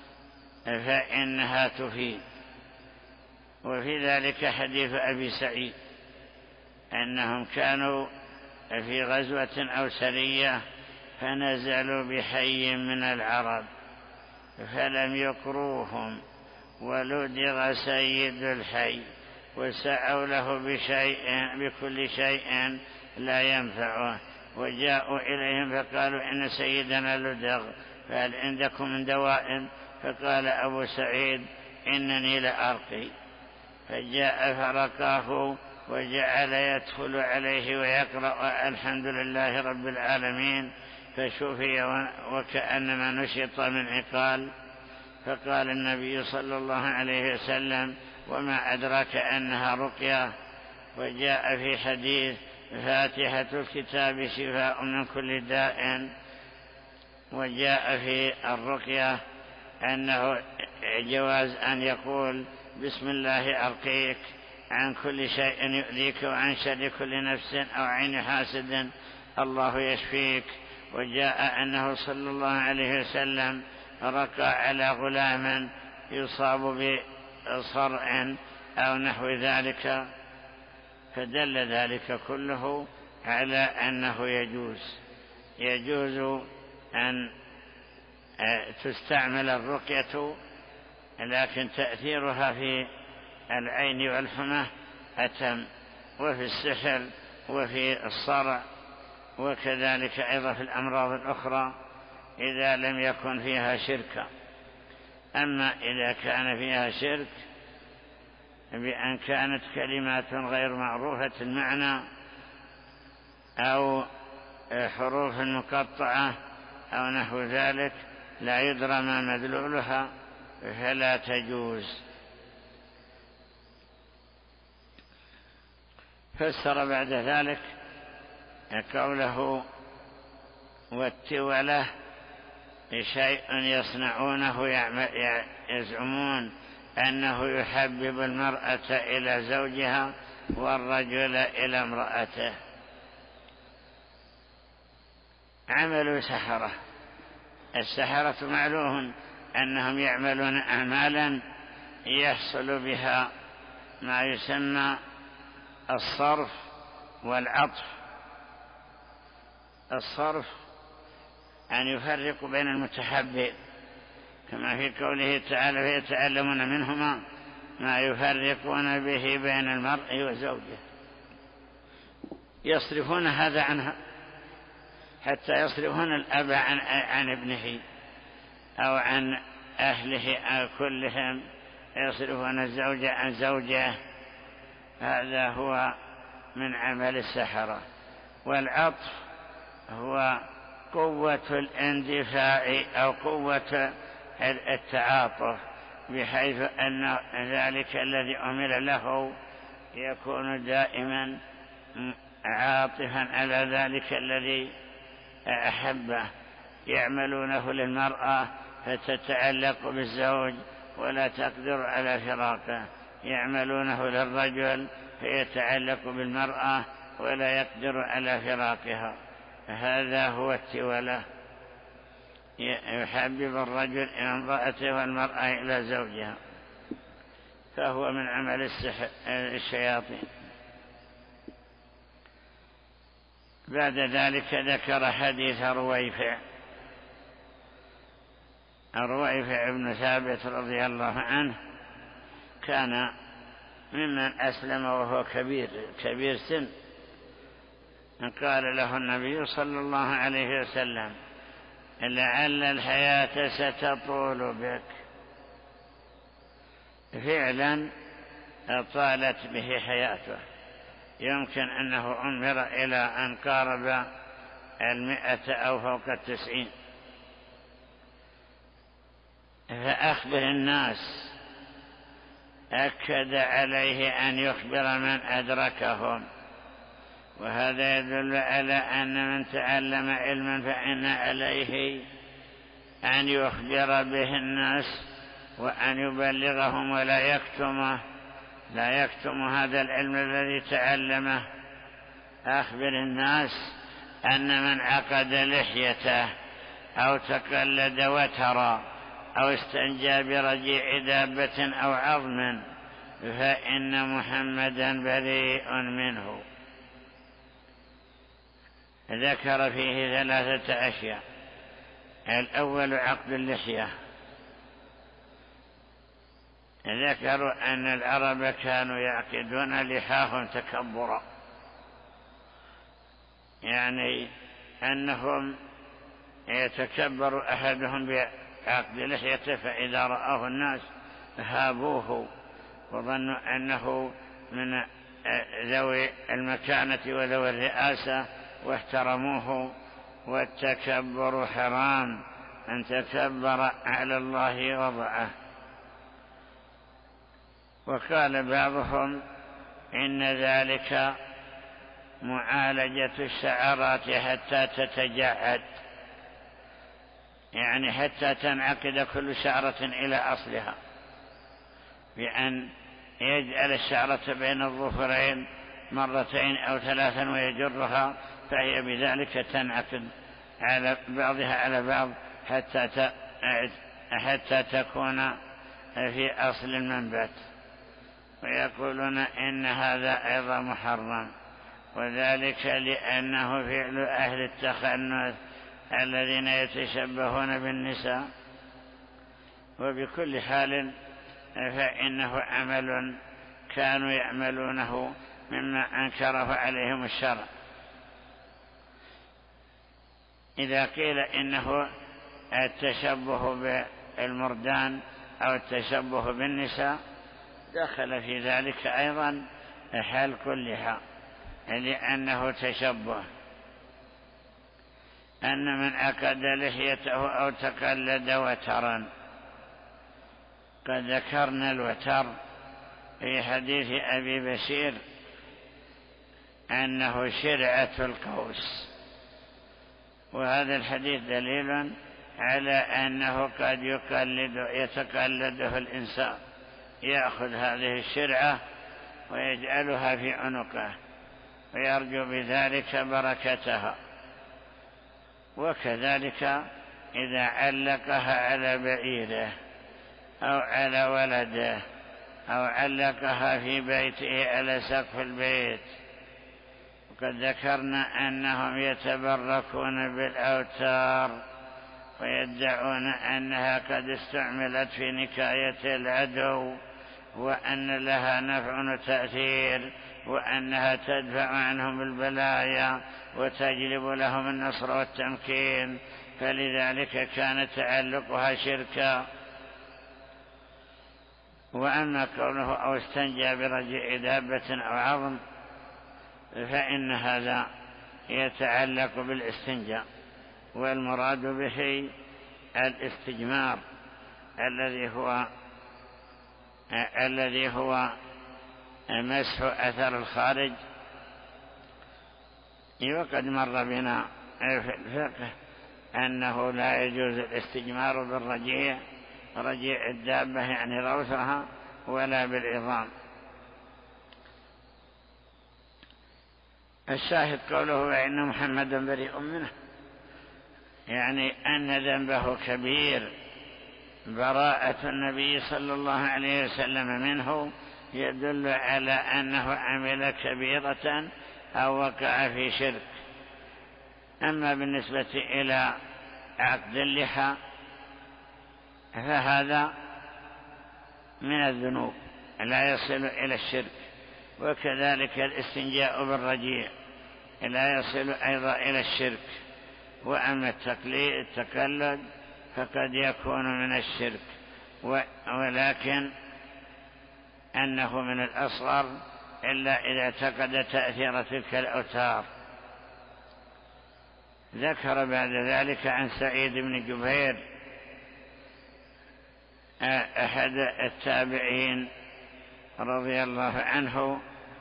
فإنها تفيد. وفي ذلك حديث أبي سعيد أنهم كانوا في غزوة أو سرية فنزلوا بحي من العرب فلم يقروهم، ولدغ سيد الحي وسعوا له بشيء بكل شيء لا ينفعه، وجاءوا إليهم فقالوا إن سيدنا لدغ فهل عندكم من دواء؟ فقال أبو سعيد إنني لأرقي، فجاء فرقاه وجعل يدخل عليه ويقرأ الحمد لله رب العالمين فشفي وكأنما نشط من عقال. فقال النبي صلى الله عليه وسلم وما أدراك أنها رقية. وجاء في حديث فاتحة الكتاب شفاء من كل داء. وجاء في الرقية أنه جواز أن يقول بسم الله أرقيك عن كل شيء يؤذيك وعن شر كل نفس أو عين حاسد الله يشفيك. وجاء أنه صلى الله عليه وسلم رقى على غلام يصاب بصرع أو نحو ذلك، فدل ذلك كله على أنه يجوز يجوز أن تستعمل الرقية، لكن تأثيرها في العين والحمى أتم، وفي السحر وفي الصرع، وكذلك أيضا في الأمراض الأخرى إذا لم يكن فيها شرك. أما إذا كان فيها شرك بأن كانت كلمات غير معروفة المعنى أو حروف مقطعة أو نحو ذلك لا يدرى ما مدلولها فلا تجوز. فسر بعد ذلك قوله والتولة شيء يصنعونه يزعمون أنه يحبب المرأة إلى زوجها والرجل إلى امرأته. عمل سحرة. السحرة معلوم أنهم يعملون أعمالا يحصل بها ما يسمى الصرف والعطف. الصرف أن يفرق بين المتحبين كما في قوله تعالى فيتعلمون منهما ما يفرقون به بين المرء وزوجه، يصرفون هذا عنها حتى يصرفون الأب عن, عن ابنه أو عن أهله أو كلهم، يصرفون الزوج عن زوجه. هذا هو من عمل السحرة. والعطف هو قوة الاندفاع أو قوة التعاطف، بحيث أن ذلك الذي أمر له يكون دائما عاطفا على ذلك الذي أحبه. يعملونه للمرأة فتتعلق بالزوج ولا تقدر على فراقه، يعملونه للرجل فيتعلق بالمرأة ولا يقدر على فراقها. هذا هو التولة، يحبب الرجل إلى امرأته والمرأة إلى زوجها، فهو من عمل الشياطين. بعد ذلك ذكر حديث رويفع رويفع بن ثابت رضي الله عنه، كان ممن أسلم وهو كبير كبير سن. قال له النبي صلى الله عليه وسلم لعل الحياة ستطول بك. فعلا طالت به حياته، يمكن أنه عمر إلى أن قارب المئة أو فوق التسعين. فأخبر الناس أكد عليه أن يخبر من أدركهم، وهذا يدل على أن من تعلم علما فإن عليه أن يخبر به الناس وأن يبلغهم ولا يكتمه، لا يكتم هذا العلم الذي تعلمه. أخبر الناس أن من عقد لحيته أو تقلد وترا أو استنجى برجيع دابة أو عظم فإن محمدا بريء منه. ذكر فيه ثلاثة أشياء. الأول عقد اللحية. ذكروا أن العرب كانوا يعقدون لحاهم تكبرا، يعني أنهم يتكبر أحدهم بعقد لحيته، فإذا رآه الناس هابوه وظنوا أنه من ذوي المكانة وذوي الرئاسة واحترموه. والتكبر حرام، أن تكبر على الله وضعه. وقال بعضهم إن ذلك معالجة الشعرات حتى تتجعد، يعني حتى تنعقد كل شعرة إلى أصلها، بأن يجعل الشعرة بين الظفرين مرتين أو ثلاثا ويجرها، فهي بذلك تنعقد على بعضها على بعض حتى حتى تكون في أصل المنبت. ويقولون إن هذا أيضا محرم، وذلك لأنه فعل أهل التخنث الذين يتشبهون بالنساء. وبكل حال فإنه عمل كانوا يعملونه مما أنكره عليهم الشرع. إذا قيل إنه التشبه بالمردان أو التشبه بالنساء دخل في ذلك أيضا حال كلها، لأنه تشبه. أن من أكد لحيته أو تقلد وترا، قد ذكرنا الوتر في حديث أبي بشير أنه شرعة القوس، وهذا الحديث دليل على أنه قد يقلد يتقلده الإنسان، يأخذ هذه الشرعة ويجعلها في عنقه ويرجو بذلك بركتها. وكذلك إذا علقها على بعيره أو على ولده أو علقها في بيته على سقف البيت. وقد ذكرنا أنهم يتبركون بالأوتار ويدعون أنها قد استعملت في نكاية العدو، وأن لها نفع وتأثير، وأنها تدفع عنهم البلايا وتجلب لهم النصر والتمكين، فلذلك كان تعلقها شركا. وأما كونه أو استنجى برجيع دابة أو عظم فإن هذا يتعلق بالاستنجاء، والمراد به الاستجمار الذي هو الذي هو مسح أثر الخارج. وقد مر بنا في الفقه أنه لا يجوز الاستجمار بالرجيع، رجيع الدابة يعني روثها، ولا بالعظام. الشاهد قوله وإن محمدا بريء منه، يعني أن ذنبه كبير. براءة النبي صلى الله عليه وسلم منه يدل على أنه عمل كبيرة أو وقع في شرك. أما بالنسبة إلى عقد اللحى فهذا من الذنوب لا يصل إلى الشرك، وكذلك الاستنجاء بالرجيع لا يصل أيضا إلى الشرك. وأما التقليد التقلد فقد يكون من الشرك، ولكن أنه من الأصغر إلا إذا اعتقد تأثير تلك الأوتار. ذكر بعد ذلك عن سعيد بن جبير أحد التابعين رضي الله عنه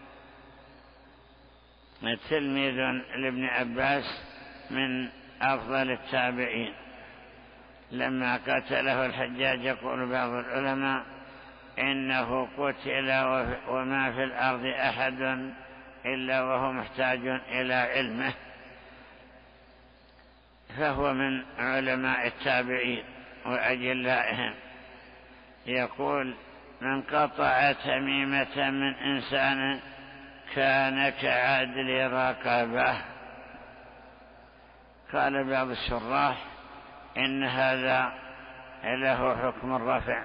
تلميذ لابن عباس من أفضل التابعين، لما قتله الحجاج يقول بعض العلماء إنه قتل وما في الأرض أحد إلا وهو محتاج إلى علمه، فهو من علماء التابعين وأجلائهم. يقول من قطع تميمة من إنسان كان كعدل رقبة. قال بعض الشراح إن هذا له حكم الرفع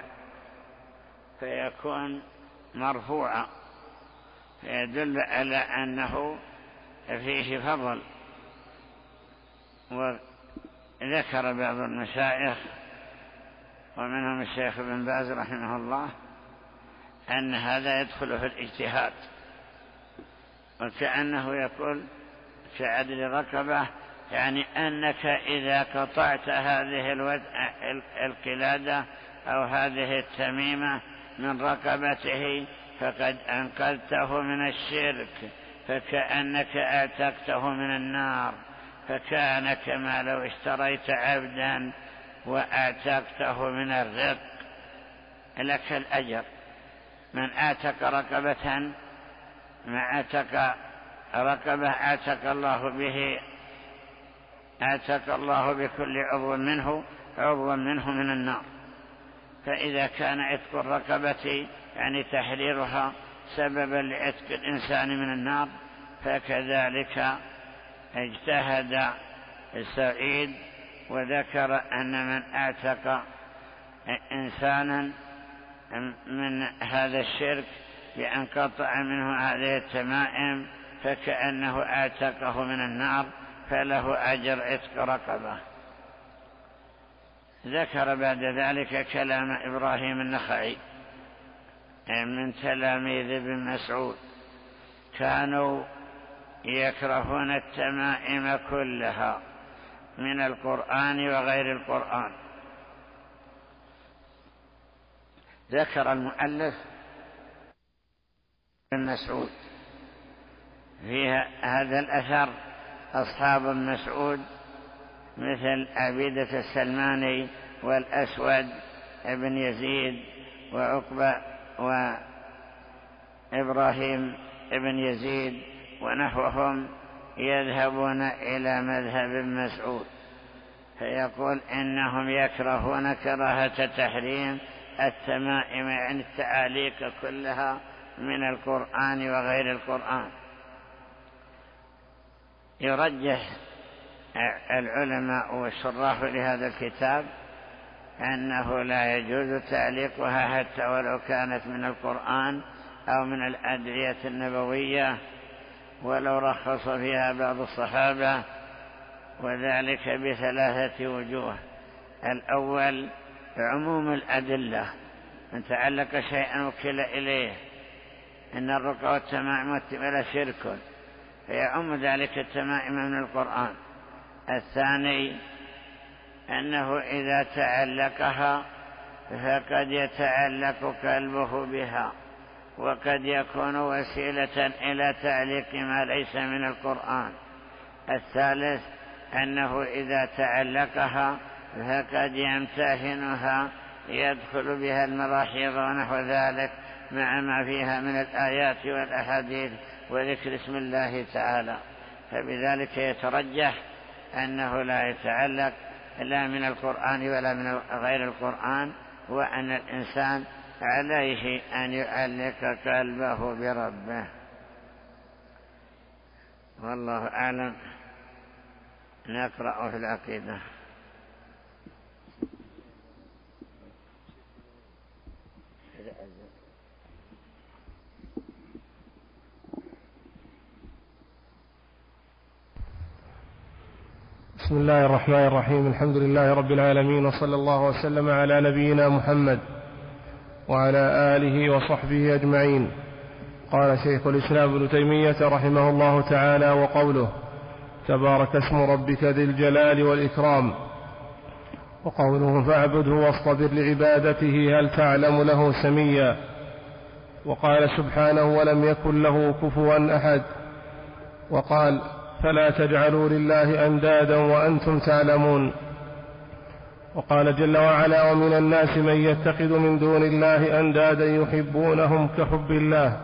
فيكون مرفوعا، فيدل على أنه فيه فضل. وذكر بعض المشايخ ومنهم الشيخ ابن باز رحمه الله أن هذا يدخل في الاجتهاد، وكأنه يقول كعدل رقبة، يعني أنك إذا قطعت هذه القلادة أو هذه التميمة من رقبته فقد أنقذته من الشرك، فكأنك أعتقته من النار، فكان كما لو اشتريت عبدا وأعتقته من الرق، لك الأجر. من أعتق رقبة ما أعتق رقبة أعتق الله به أعتق الله بكل عضو منه عضوا منه من النار. فإذا كان عتق الرقبة يعني تحريرها سببا لعتق الإنسان من النار، فكذلك اجتهد سعيد وذكر أن من أعتق إنسانا من هذا الشرك بأن قطع منه هذه التمائم فكأنه أعتقه من النار، فله أجر عتق رقبة. ذكر بعد ذلك كلام إبراهيم النخعي من تلاميذ ابن مسعود، كانوا يكرهون التمائم كلها من القرآن وغير القرآن. ذكر المؤلف ابن مسعود في هذا الأثر أصحاب مسعود مثل عبيدة السلماني والأسود ابن يزيد وعقبة وإبراهيم ابن يزيد ونحوهم يذهبون إلى مذهب مسعود، فيقول إنهم يكرهون كراهة تحريم التمائم عن التعاليق كلها من القرآن وغير القرآن. يرجح العلماء والشراح لهذا الكتاب أنه لا يجوز تعليقها حتى ولو كانت من القرآن أو من الأدعية النبوية، ولو رخص فيها بعض الصحابة، وذلك بثلاثة وجوه. الأول عموم الأدلة، من تعلق شيئا وكل إليه، إن الرقى والتمائم والتمائم شرك، فيعم ذلك التمائم من القرآن. الثاني أنه إذا تعلقها فقد يتعلق قلبه بها، وقد يكون وسيلة إلى تعليق ما ليس من القرآن. الثالث أنه إذا تعلقها فقد يمتهنها، يدخل بها المراحيض ونحو ذلك مع ما فيها من الآيات والأحاديث وذكر اسم الله تعالى، فبذلك يترجح أنه لا يتعلق لا من القرآن ولا من غير القرآن، وأن الإنسان عليه أن يعلق قلبه بربه. والله أعلم. نقرأ في العقيدة. بسم الله الرحمن الرحيم. الحمد لله رب العالمين، وصلى الله وسلم على نبينا محمد وعلى آله وصحبه أجمعين. قال شيخ الإسلام ابن تيمية رحمه الله تعالى: وقوله تبارك اسم ربك ذي الجلال والإكرام. وقوله فاعبده واصطبر لعبادته هل تعلم له سميا. وقال سبحانه ولم يكن له كفوا أحد. وقال فلا تجعلوا لله أندادا وأنتم تعلمون. وقال جل وعلا ومن الناس من يتخذ من دون الله أندادا يحبونهم كحب الله.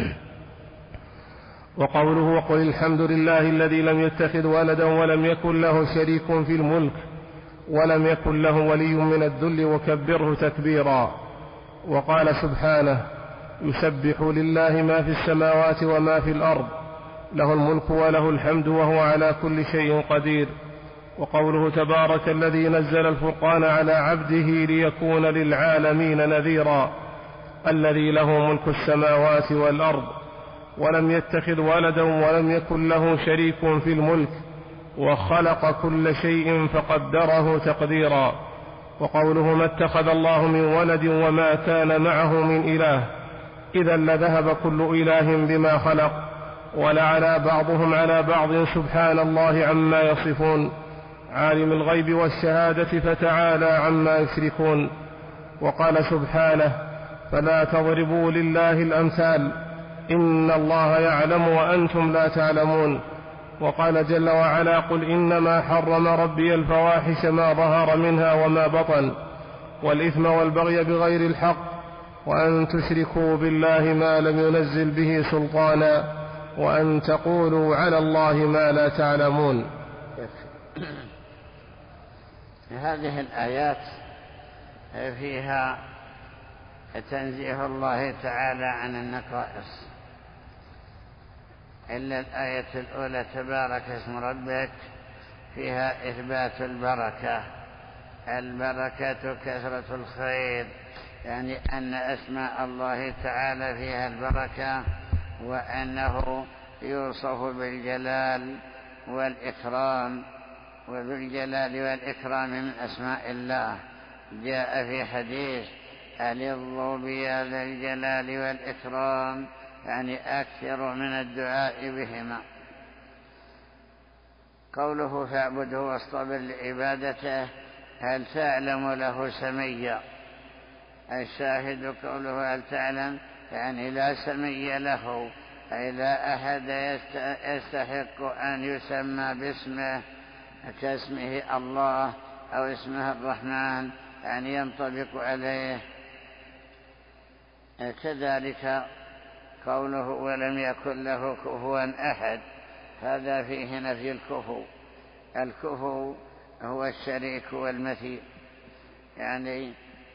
وقوله وقل الحمد لله الذي لم يتخذ ولدا ولم يكن له شريك في الملك ولم يكن له ولي من الذل وكبره تكبيرا. وقال سبحانه يسبح لله ما في السماوات وما في الأرض له الملك وله الحمد وهو على كل شيء قدير. وقوله تبارك الذي نزل الفرقان على عبده ليكون للعالمين نذيرا الذي له ملك السماوات والأرض ولم يتخذ ولدا ولم يكن له شريك في الملك وخلق كل شيء فقدره تقديرا. وقوله ما اتخذ الله من ولد وما كان معه من إله إذا لذهب كل إله بما خلق ولعلى بعضهم على بعض سبحان الله عما يصفون عالم الغيب والشهادة فتعالى عما يشركون. وقال سبحانه فلا تضربوا لله الأمثال إن الله يعلم وأنتم لا تعلمون. وقال جل وعلا قل إنما حرم ربي الفواحش ما ظهر منها وما بطن والإثم والبغي بغير الحق وأن تشركوا بالله ما لم ينزل به سلطانا وأن تقولوا على الله ما لا تعلمون. هذه الآيات فيها تنزيه الله تعالى عن النقائص، إلا الآية الأولى تبارك اسم ربك فيها إثبات البركة. البركة كثرة الخير، يعني أن أسماء الله تعالى فيها البركة وأنه يوصف بالجلال والإكرام، وذو الجلال والإكرام من أسماء الله. جاء في حديث ألظوا بيا ذا الجلال والإكرام، يعني أكثر من الدعاء بهما. قوله فاعبده واصطبر لعبادته هل تعلم له سميا. الشاهد قوله هل تعلم، يعني لا سمي له، أي لا أحد يستحق أن يسمى باسمه كاسمه الله أو اسمه الرحمن، يعني ينطبق عليه. كذلك قوله ولم يكن له كفوا أحد، هذا فيه نفي الكفو. الكفو هو الشريك والمثيل، يعني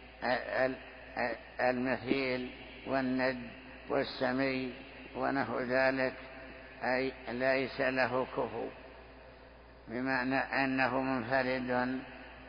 المثيل والند والسمي ونحو ذلك، أي ليس له كفو، بمعنى أنه منفرد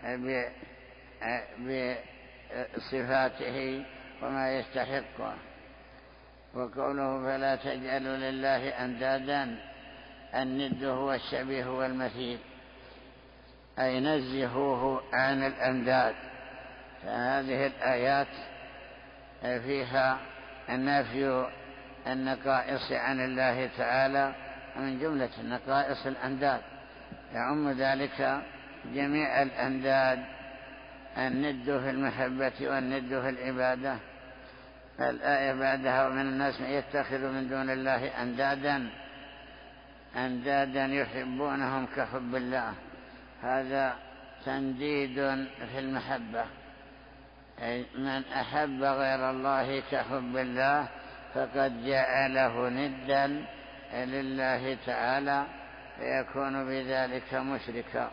بصفاته وما يستحقه. وقوله فلا تجعلوا لله أندادا، الند هو الشبيه والمثيل، أي نزهوه عن الأنداد. فهذه الآيات فيها النفي النقائص عن الله تعالى، من جملة النقائص الأنداد، يعم ذلك جميع الأنداد، الند في المحبة والند في العبادة. الآية بعدها ومن الناس من يتخذ من دون الله أندادا أندادا يحبونهم كحب الله، هذا تنديد في المحبة، أي من أحب غير الله كحب الله فقد جعله ندا لله تعالى فيكون بذلك مشركا.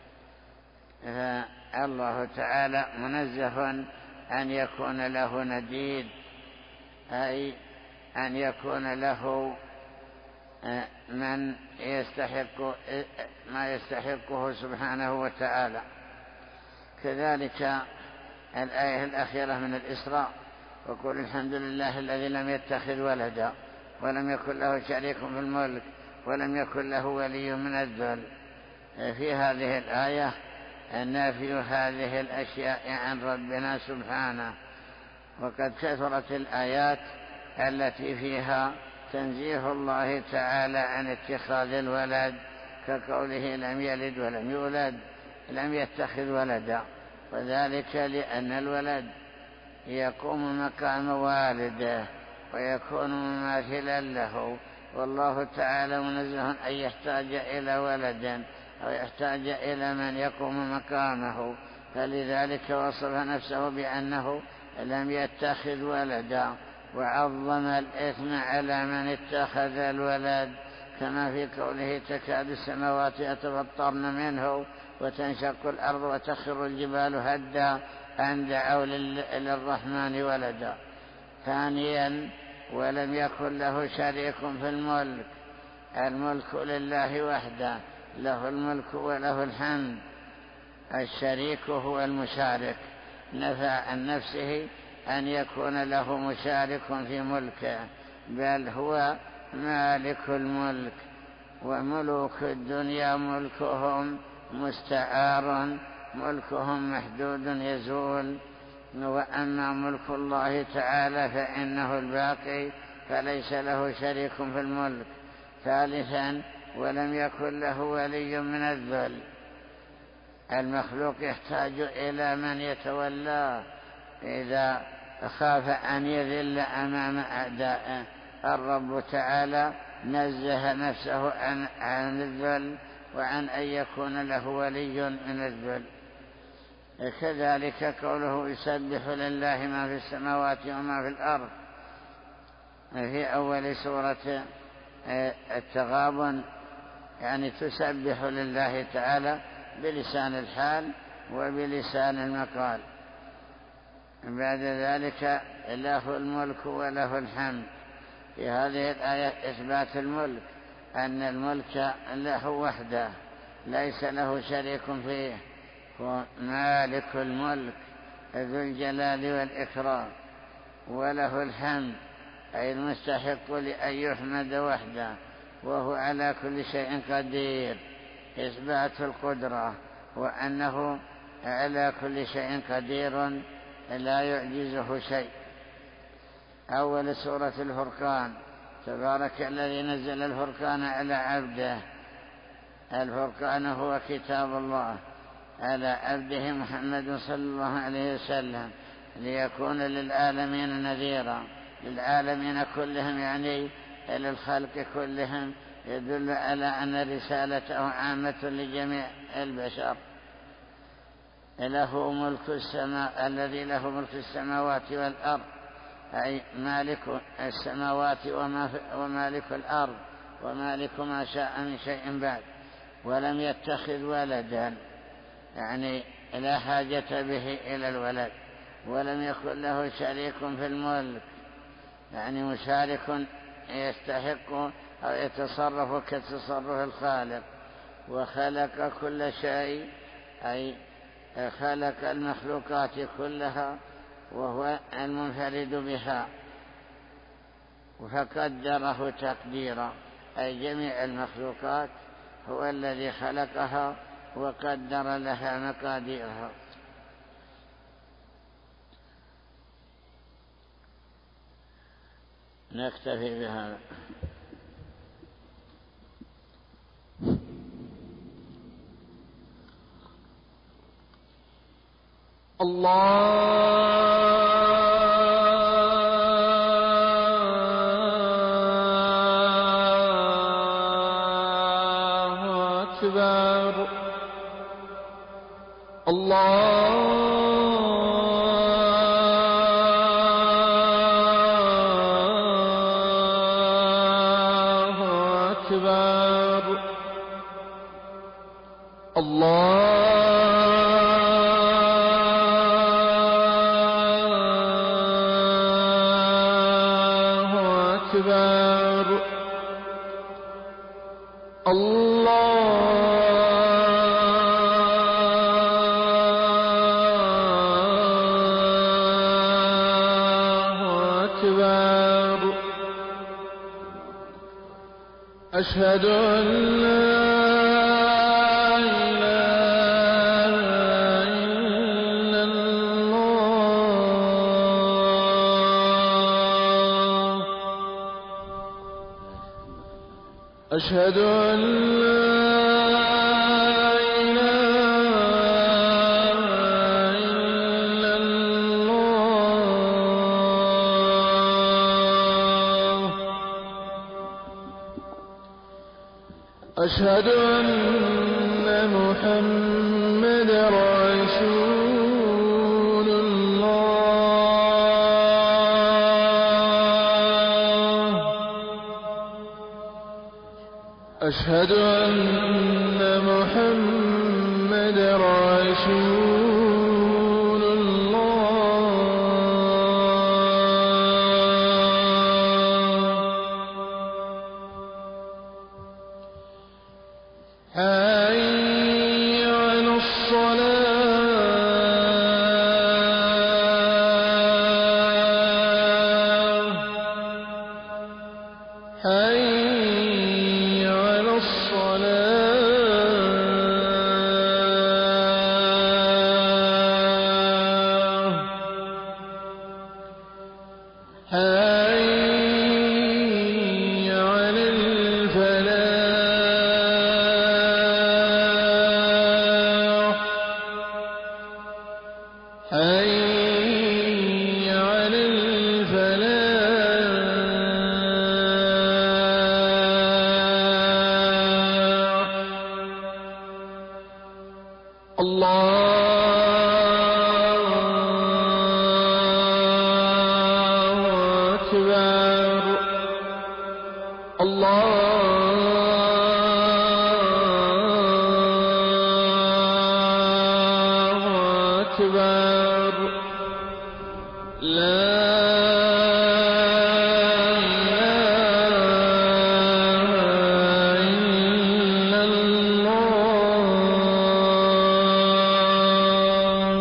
فالله تعالى منزه أن يكون له نديد، أي أن يكون له من يستحق ما يستحقه سبحانه وتعالى. كذلك الآية الأخيرة من الإسراء وقل الحمد لله الذي لم يتخذ ولدا ولم يكن له شريك في الملك ولم يكن له ولي من الذل. في هذه الآية نفي هذه الأشياء عن ربنا سبحانه، وقد كثرت الآيات التي فيها تنزيه الله تعالى عن اتخاذ الولد، كقوله لم يلد ولم يولد، لم يتخذ ولدا، وذلك لأن الولد يقوم مقام والده ويكون مماثلا له، والله تعالى منزه أن يحتاج إلى ولد أو يحتاج إلى من يقوم مقامه، فلذلك وصف نفسه بأنه لم يتخذ ولدا، وعظم الإثم على من اتخذ الولد، كما في قوله تكاد السماوات يتفطرن منه وتنشق الأرض وتخر الجبال هدا أن دعوا للرحمن ولدا. ثانيا ولم يكن له شريك في الملك، الملك لله وحده، له الملك وله الحمد. الشريك هو المشارك، نفى عن نفسه أن يكون له مشارك في ملكه، بل هو مالك الملك، وملوك الدنيا ملكهم مستعار، ملكهم محدود يزول، وأما ملك الله تعالى فإنه الباقي، فليس له شريك في الملك. ثالثا ولم يكن له ولي من الذل، المخلوق يحتاج إلى من يتولاه إذا خاف أن يذل أمام أعدائه. الرب تعالى نزه نفسه عن الذل وعن أن يكون له ولي من الذل. كذلك قوله يسبح لله ما في السماوات وما في الأرض في أول سورة التغابن، يعني تسبح لله تعالى بلسان الحال وبلسان المقال. بعد ذلك له الملك وله الحمد. في هذه الآية إثبات الملك، أن الملك له وحده ليس له شريك فيه، هو مالك الملك ذو الجلال والإكرام. وله الحمد أي المستحق لأن يحمد وحده، وهو على كل شيء قدير، إثبات القدرة وأنه على كل شيء قدير لا يعجزه شيء. أول سورة الفرقان تبارك الذي نزل الفرقان على عبده. الفرقان هو كتاب الله على عبده محمد صلى الله عليه وسلم ليكون للعالمين نذيرا، للعالمين كلهم يعني للخلق كلهم، يدل على أن رسالته عامة لجميع البشر. له ملك السماء الذي له ملك السماوات والأرض، أي مالك السماوات ومالك الأرض ومالك ما شاء من شيء بعد. ولم يتخذ ولدا، يعني لا حاجة به إلى الولد. ولم يكن له شريك في الملك، يعني مشارك يستحق أو يتصرف كتصرف الخالق. وخلق كل شيء، أي خلق المخلوقات كلها وهو المنفرد بها، فقدره تقديرا، أي جميع المخلوقات هو الذي خلقها وقدر لها مقاديرها. نكتفي بهذا. الله أكبر. الله أكبر. الله أشهد أن لا إله إلا الله أشهد أن لا إله إلا الله. أشهد أن محمدا رسول الله. أشهد أن محمدا رسول الله. حي على الصلاة. حي على الصلاة. حي على الفلاح. حي على الفلاح. الله أكبر. الله أكبر. لا إله إلا الله.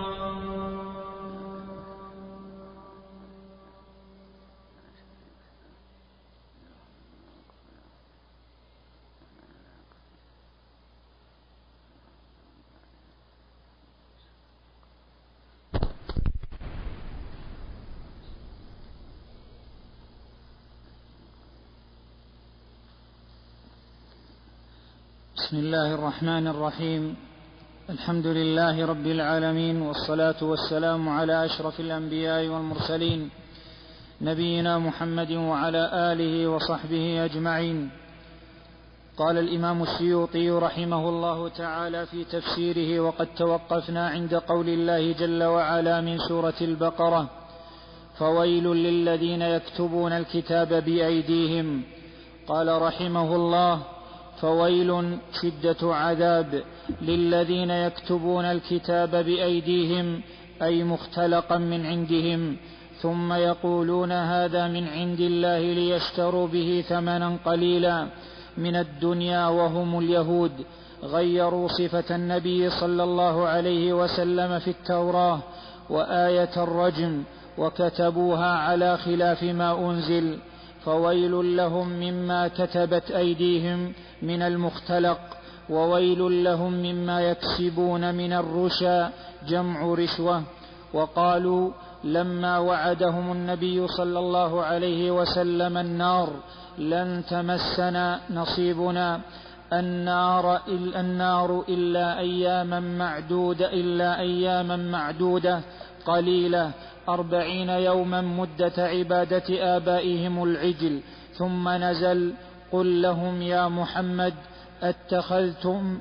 بسم الله الرحمن الرحيم. الحمد لله رب العالمين، والصلاة والسلام على أشرف الأنبياء والمرسلين نبينا محمد وعلى آله وصحبه أجمعين. قال الإمام السيوطي رحمه الله تعالى في تفسيره: وقد توقفنا عند قول الله جل وعلا من سورة البقرة: فويل للذين يكتبون الكتاب بأيديهم. قال رحمه الله: فويل شدة عذاب للذين يكتبون الكتاب بأيديهم، أي مختلقا من عندهم، ثم يقولون هذا من عند الله ليشتروا به ثمنا قليلا من الدنيا، وهم اليهود. غيروا صفة النبي صلى الله عليه وسلم في التوراة وآية الرجم وكتبوها على خلاف ما أنزل. فويل لهم مما كتبت أيديهم من المختلق، وويل لهم مما يكسبون من الرشا، جمع رشوة. وقالوا لما وعدهم النبي صلى الله عليه وسلم النار: لن تمسنا نصيبنا النار إلا, النار إلا أياما معدودة إلا أياما معدودة قليلة، أربعين يوما مدة عبادة آبائهم العجل. ثم نزل: قل لهم يا محمد اتخذتم,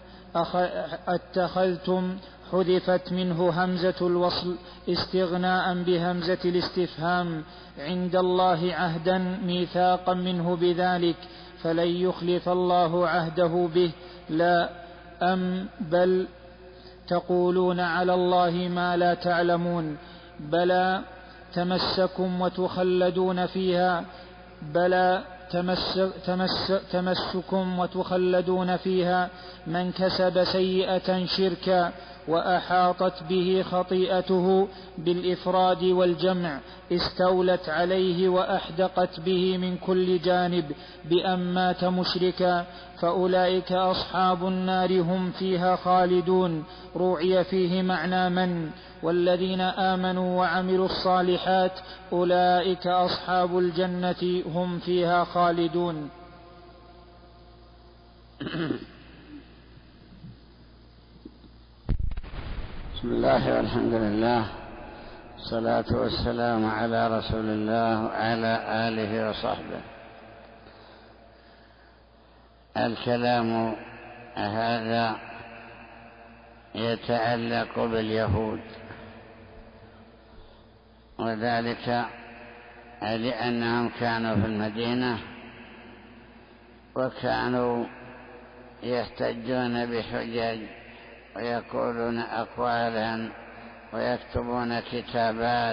اتخذتم حذفت منه همزة الوصل استغناء بهمزة الاستفهام عند الله عهدا ميثاقا منه بذلك، فلن يخلف الله عهده به. لا أم بل تقولون على الله ما لا تعلمون. بلى تمسكم وتخلدون فيها بلى تمس تمس تمسكم وتخلدون فيها من كسب سيئة شركا وأحاطت به خطيئته بالإفراد والجمع، استولت عليه وأحدقت به من كل جانب بأن مات مشركا، فأولئك أصحاب النار هم فيها خالدون. روعي فيه معنى من، والذين آمنوا وعملوا الصالحات أولئك أصحاب الجنة هم فيها خالدون. بسم الله والحمد لله، الصلاة والسلام على رسول الله وعلى آله وصحبه. الكلام هذا يتعلق باليهود، وذلك لأنهم كانوا في المدينة وكانوا يحتجون بحجج ويقولون أقوالا ويكتبون كتابات،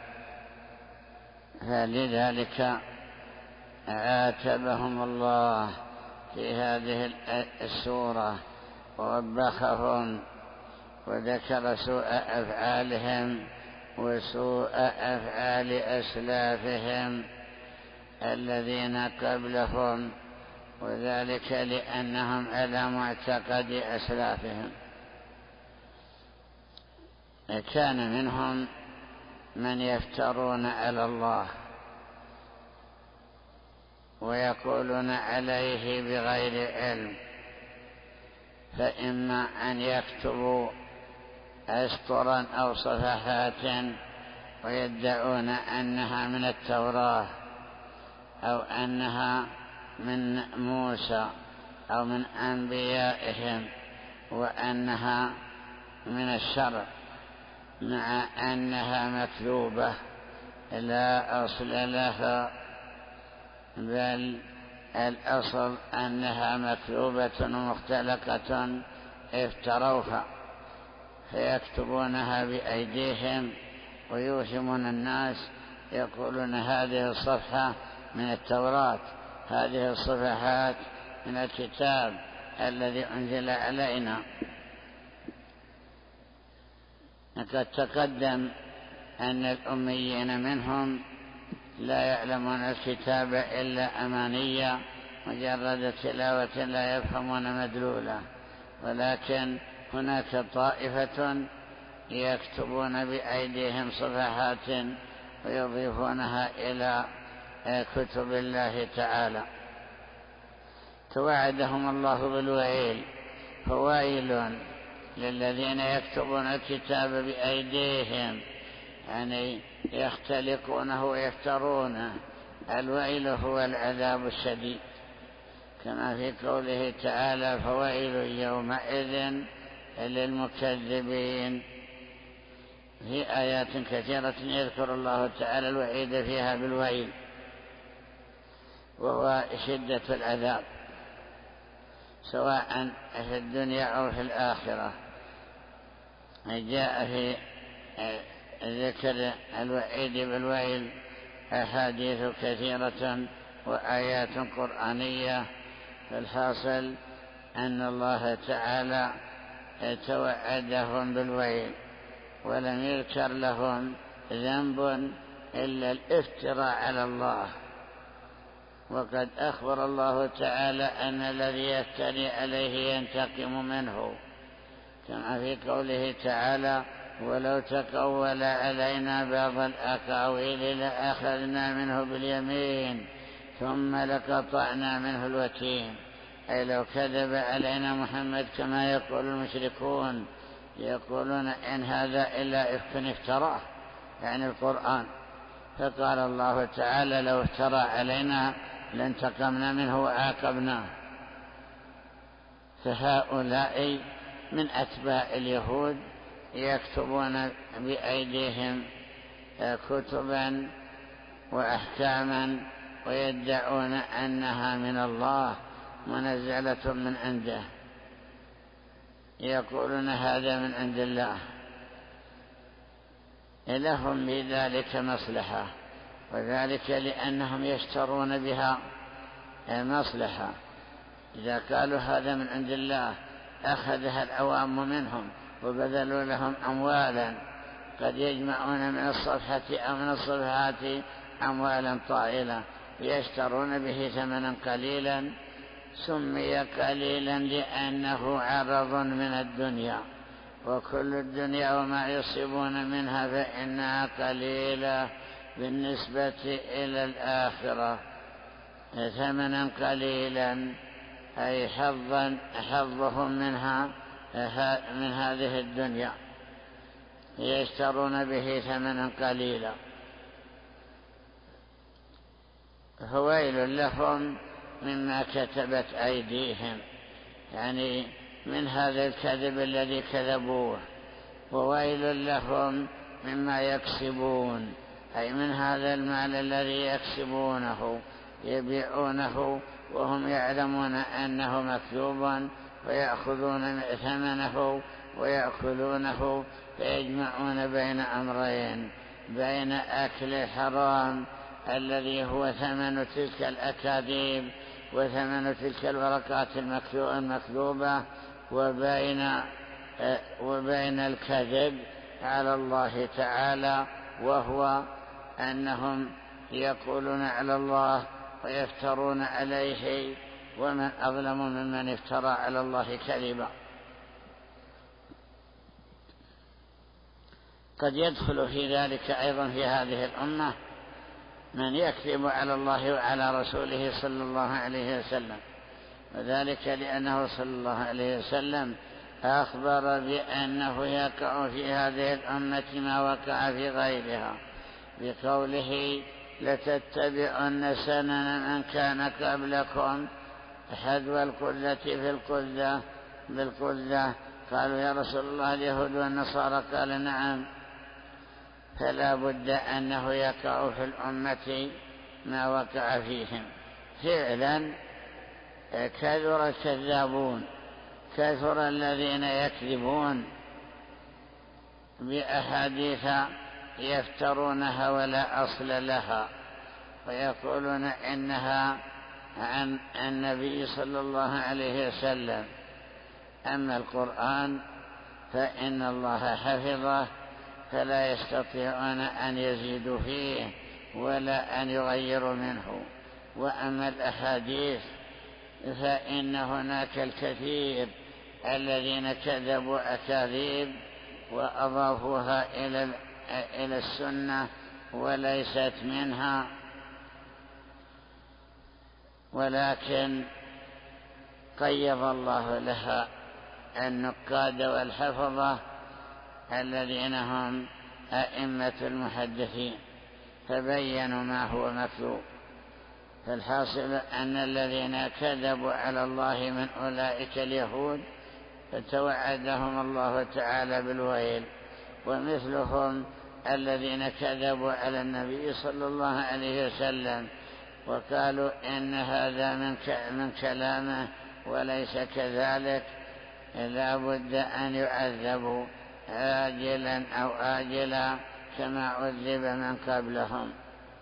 فلذلك عاتبهم الله في هذه السورة ووبخهم وذكر سوء أفعالهم وسوء أفعال أسلافهم الذين قبلهم، وذلك لأنهم على معتقد أسلافهم. كان منهم من يفترون على الله ويقولون عليه بغير علم، فإما أن يكتبوا أسطرا أو صفحات ويدعون أنها من التوراة أو أنها من موسى أو من أنبيائهم وأنها من الشرع، مع أنها مكذوبة لا أصل لها، بل الأصل أنها مكذوبة ومختلقة افتروها، فيكتبونها بأيديهم ويوهمون الناس، يقولون هذه الصفحة من التوراة، هذه الصفحات من الكتاب الذي أنزل علينا. قد تقدم أن الأميين منهم لا يعلمون الكتاب إلا أمانية مجرد تلاوة لا يفهمون مدلوله، ولكن هناك طائفة يكتبون بأيديهم صفحات ويضيفونها إلى كتب الله تعالى. توعدهم الله بالويل، فويل للذين يكتبون الكتاب بأيديهم، يعني يختلقونه ويفترونه. الويل هو العذاب الشديد، كما في قوله تعالى فويل يومئذ للمكذبين. في آيات كثيرة يذكر الله تعالى الوعيد فيها بالويل، وهو شدة العذاب سواء في الدنيا أو في الآخرة. جاء في ذكر الوعيد بالويل أحاديث كثيرة وآيات قرآنية، فالحاصل أن الله تعالى توعدهم بالويل، ولم يذكر لهم ذنب إلا الافتراء على الله. وقد أخبر الله تعالى أن الذي يفتري عليه ينتقم منه، كما في قوله تعالى ولو تقول علينا بعض الأقاويل لأخذنا منه باليمين ثم لقطعنا منه الوتين. أي لو كذب علينا محمد كما يقول المشركون، يقولون إن هذا إلا إفك افتراه، يعني القرآن. فقال الله تعالى لو افترى علينا لانتقمنا منه وعاقبناه. فهؤلاء من أتباع اليهود يكتبون بأيديهم كتبا وأحكاما ويدعون أنها من الله منزلة من عنده، يقولون هذا من عند الله. لهم بذلك مصلحة، وذلك لأنهم يشترون بها مصلحة. إذا قالوا هذا من عند الله أخذها العوام منهم وبذلوا لهم أموالا، قد يجمعون من الصفحة أو من الصفحات أموالا طائلة يشترون به ثمنا قليلا، سمي قليلا لأنه عرض من الدنيا، وكل الدنيا وما يصيبون منها فإنها قليلة بالنسبة إلى الآخرة، ثمنا قليلا أي حظا حظهم منها من هذه الدنيا يشترون به ثمنا قليلا. فويل لهم مما كتبت أيديهم، يعني من هذا الكذب الذي كذبوه، وويل لهم مما يكسبون، أي من هذا المال الذي يكسبونه يبيعونه وهم يعلمون أنه مكذوب، ويأخذون ثمنه ويأكلونه، فيجمعون بين أمرين: بين أكل الحرام الذي هو ثمن تلك الأكاذيب وثمن تلك الورقات المكذوبة، وبين وبين الكذب على الله تعالى، وهو أنهم يقولون على الله ويفترون عليه، ومن أظلم ممن افترى على الله كذبا. قد يدخل في ذلك أيضا في هذه الأمة من يكذب على الله وعلى رسوله صلى الله عليه وسلم، وذلك لأنه صلى الله عليه وسلم أخبر بأنه يقع في هذه الأمة ما وقع في غيرها، بقوله: لتتبعن سنن من كان قبلكم حذو القذة في القذة بالقذة. قالوا: يا رسول الله اليهود والنصارى؟ قال: نعم. فلا بد أنه يقع في الأمة ما وقع فيهم. فعلا كثر الكذابون، كثر الذين يكذبون بأحاديث يفترونها ولا أصل لها، ويقولون إنها عن النبي صلى الله عليه وسلم. أما القرآن فإن الله حفظه، فلا يستطيعون أن يزيدوا فيه ولا أن يغيروا منه. وأما الأحاديث فإن هناك الكثير الذين كذبوا أكاذيب وأضافوها إلى إلى السنة وليست منها، ولكن قيض الله لها النقاد والحفظة الذين هم أئمة المحدثين، فبينوا ما هو مكذوب. فالحاصل أن الذين كذبوا على الله من أولئك اليهود فتوعدهم الله تعالى بالويل، ومثلهم الذين كذبوا على النبي صلى الله عليه وسلم وقالوا إن هذا من كلامه وليس كذلك، لا بد أن يعذبوا آجلا أو آجلا كما عذب من قبلهم.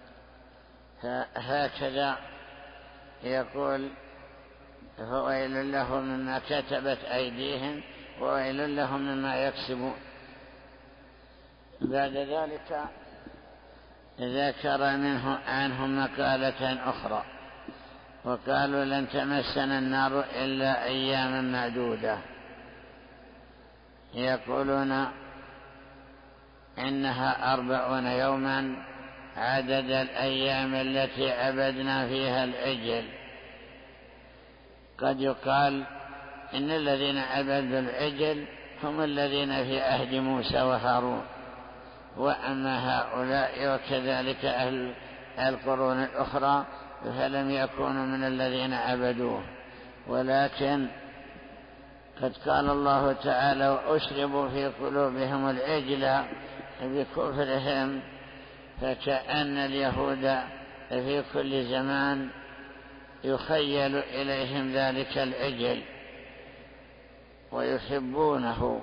فهكذا يقول: فويل لهم مما كتبت أيديهم وويل لهم مما يكسبون. بعد ذلك ذكر منه عنهم مقالة أخرى، وقالوا: لن تمسنا النار إلا أياما معدودة. يقولون إنها أربعون يوما عدد الأيام التي عبدنا فيها العجل. قد يقال إن الذين عبدوا العجل هم الذين في عهد موسى وهارون، وأما هؤلاء وكذلك أهل القرون الأخرى فلم يكونوا من الذين عبدوه. ولكن قد قال الله تعالى: وأشربوا في قلوبهم العجل بكفرهم. فكأن اليهود في كل زمان يخيل إليهم ذلك العجل ويحبونه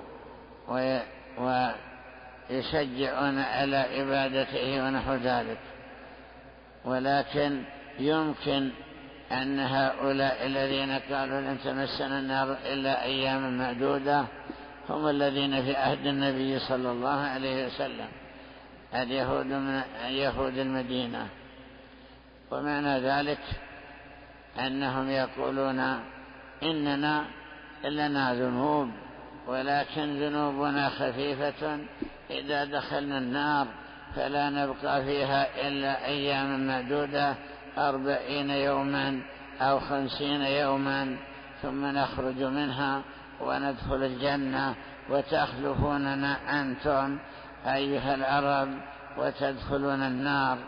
ويشجعون على عبادته ونحو ذلك. ولكن يمكن أن هؤلاء الذين قالوا لن تمسنا النار إلا أياما معدودة هم الذين في عهد النبي صلى الله عليه وسلم، اليهود من يهود المدينة. ومعنى ذلك أنهم يقولون: إننا لنا ذنوب، ولكن ذنوبنا خفيفة، إذا دخلنا النار فلا نبقى فيها إلا أياما معدودة، أربعين يوما أو خمسين يوما ثم نخرج منها وندخل الجنة وتخلفوننا أنتم أيها العرب وتدخلون النار.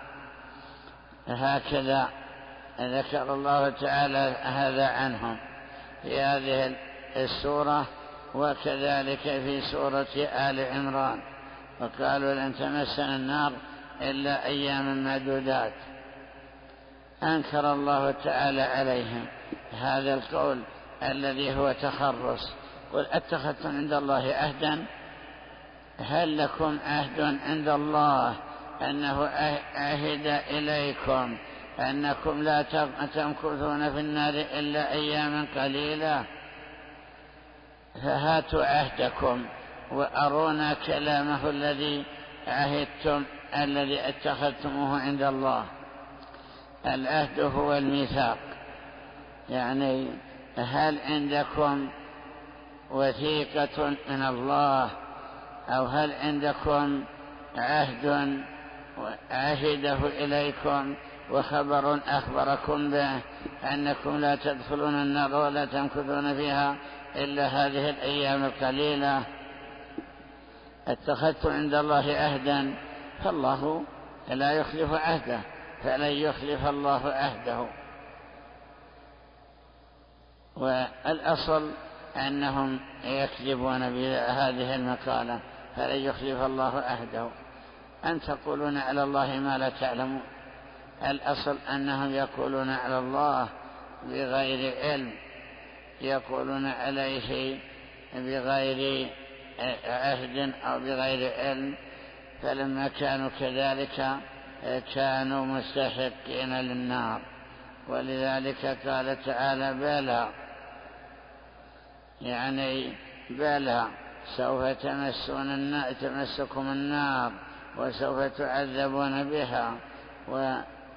هكذا ذكر الله تعالى هذا عنهم في هذه السورة، وكذلك في سورة آل عمران، وقالوا لن تمسنا النار إلا أيام معدودات. أنكر الله تعالى عليهم هذا القول الذي هو تخرص. قل أتخذتم عند الله عهدا؟ هل لكم عهد عند الله أنه عهد إليكم أنكم لا تمكثون في النار إلا أياما قليلة؟ فهاتوا عهدكم وأرونا كلامه الذي عهدتم الذي اتخذتموه عند الله. العهد هو الميثاق، يعني هل عندكم وثيقة من الله أو هل عندكم عهد عهده إليكم وخبر أخبركم به أنكم لا تدخلون النار ولا تمكثون فيها إلا هذه الأيام القليلة؟ اتخذتم عند الله عهدا، فالله لا يخلف عهده، فلن يخلف الله عهده. والأصل أنهم يكذبون بهذه المقالة، فلن يخلف الله عهده. أن تقولون على الله ما لا تعلمون. الأصل أنهم يقولون على الله بغير علم، يقولون عليه بغير عهد أو بغير علم، فلما كانوا كذلك كانوا مستحقين للنار. ولذلك قال تعالى بلى، يعني بلى سوف تمسون النار تمسكم النار وسوف تعذبون بها. و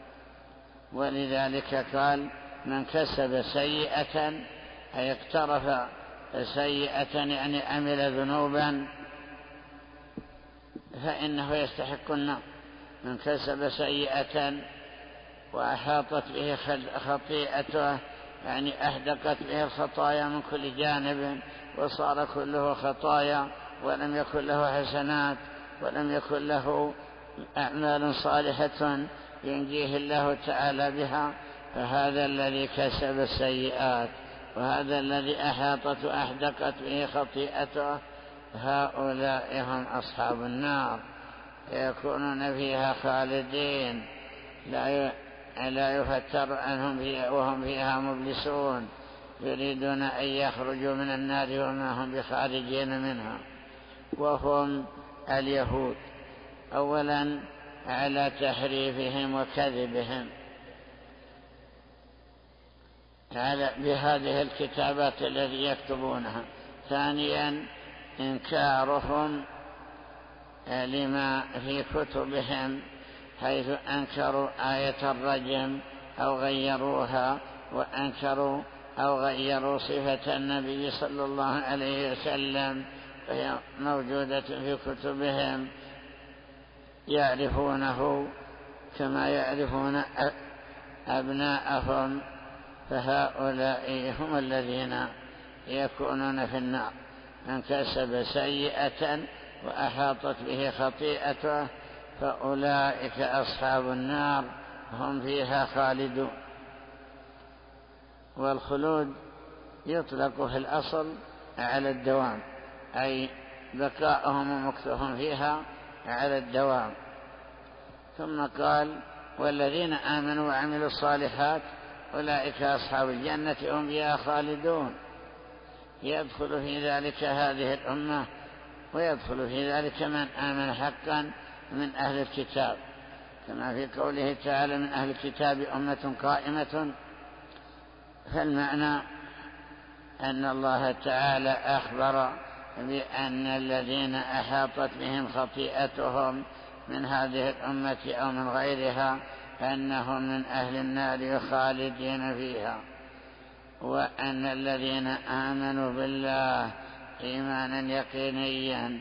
ولذلك قال من كسب سيئة أي اقترف سيئة يعني عمل ذنوبا فإنه يستحق النار. من كسب سيئة وأحاطت به خطيئته يعني أهدقت به الخطايا من كل جانب وصار كله خطايا ولم يكن له حسنات ولم يكن له أعمال صالحة ينجيه الله تعالى بها، فهذا الذي كسب السيئات وهذا الذي أحاطت وأحدقت به خطيئته، هؤلاء هم أصحاب النار يكونون فيها خالدين لا يفتر عنهم فيها وهم فيها مبلسون، يريدون أن يخرجوا من النار وما هم بخارجين منها. وهم اليهود أولا على تحريفهم وكذبهم على بهذه الكتابات التي يكتبونها. ثانيا إنكارهم لما في كتبهم حيث أنكروا آية الرجم أو غيروها وأنكروا أو غيروا صفة النبي صلى الله عليه وسلم وهي موجودة في كتبهم يعرفونه كما يعرفون أبناءهم، فهؤلاء هم الذين يكونون في النار. من كسب سيئة وأحاطت به خطيئته فأولئك أصحاب النار هم فيها خالدون. والخلود يطلق في الأصل على الدوام، أي بقاءهم ومكثهم فيها على الدوام. ثم قال والذين آمنوا وعملوا الصالحات أولئك أصحاب الجنة هم فيها خالدون. يدخل في ذلك هذه الأمة ويدخل في ذلك من آمن حقا من أهل الكتاب، كما في قوله تعالى من أهل الكتاب أمة قائمة. فالمعنى أن الله تعالى أخبر بأن الذين أحاطت بهم خطيئتهم من هذه الأمة أو من غيرها أنهم من أهل النار خالدين فيها، وأن الذين آمنوا بالله إيمانا يقينيا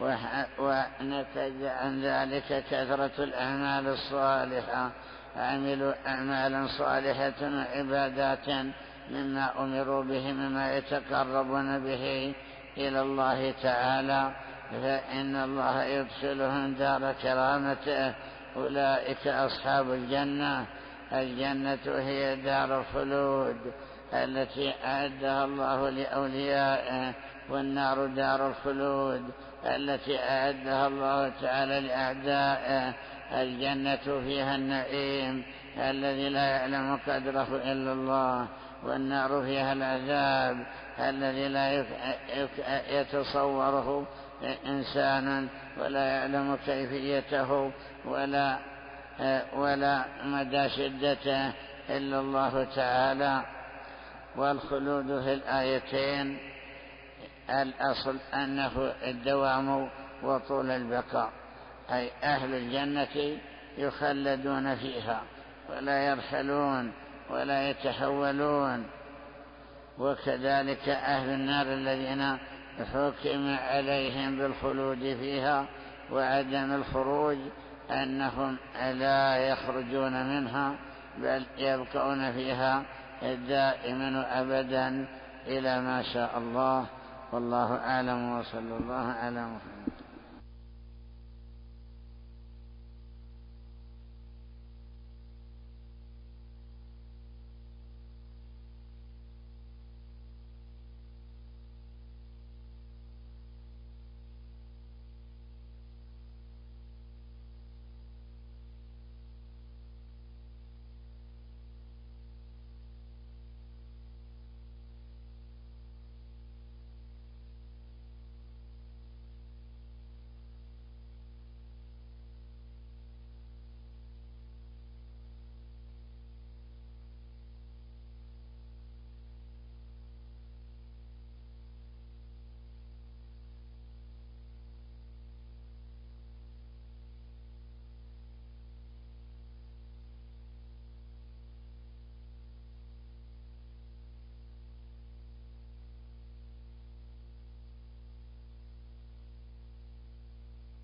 ونتج عن ذلك كثرة الأعمال الصالحة، عملوا أعمالا صالحة وعبادات مما أمروا به مما يتقربون به إلى الله تعالى، فإن الله يدخلهم دار كرامته. أولئك أصحاب الجنة. الجنة هي دار الخلود التي أعدها الله لأوليائه، والنار دار الخلود التي أعدها الله تعالى لأعدائه. الجنة فيها النعيم الذي لا يعلم قدره إلا الله، والنار فيها العذاب الذي لا يتصوره إنسان ولا يعلم كيفيته ولا ولا مدى شدته إلا الله تعالى. والخلود في الآيتين الأصل أنه الدوام وطول البقاء، أي أهل الجنة يخلدون فيها ولا يرحلون ولا يتحولون. وكذلك أهل النار الذين حكم عليهم بالخلود فيها وعدم الخروج أنهم لا يخرجون منها بل يبقون فيها دائما وأبدا إلى ما شاء الله. والله أعلم، وصلى الله على محمد.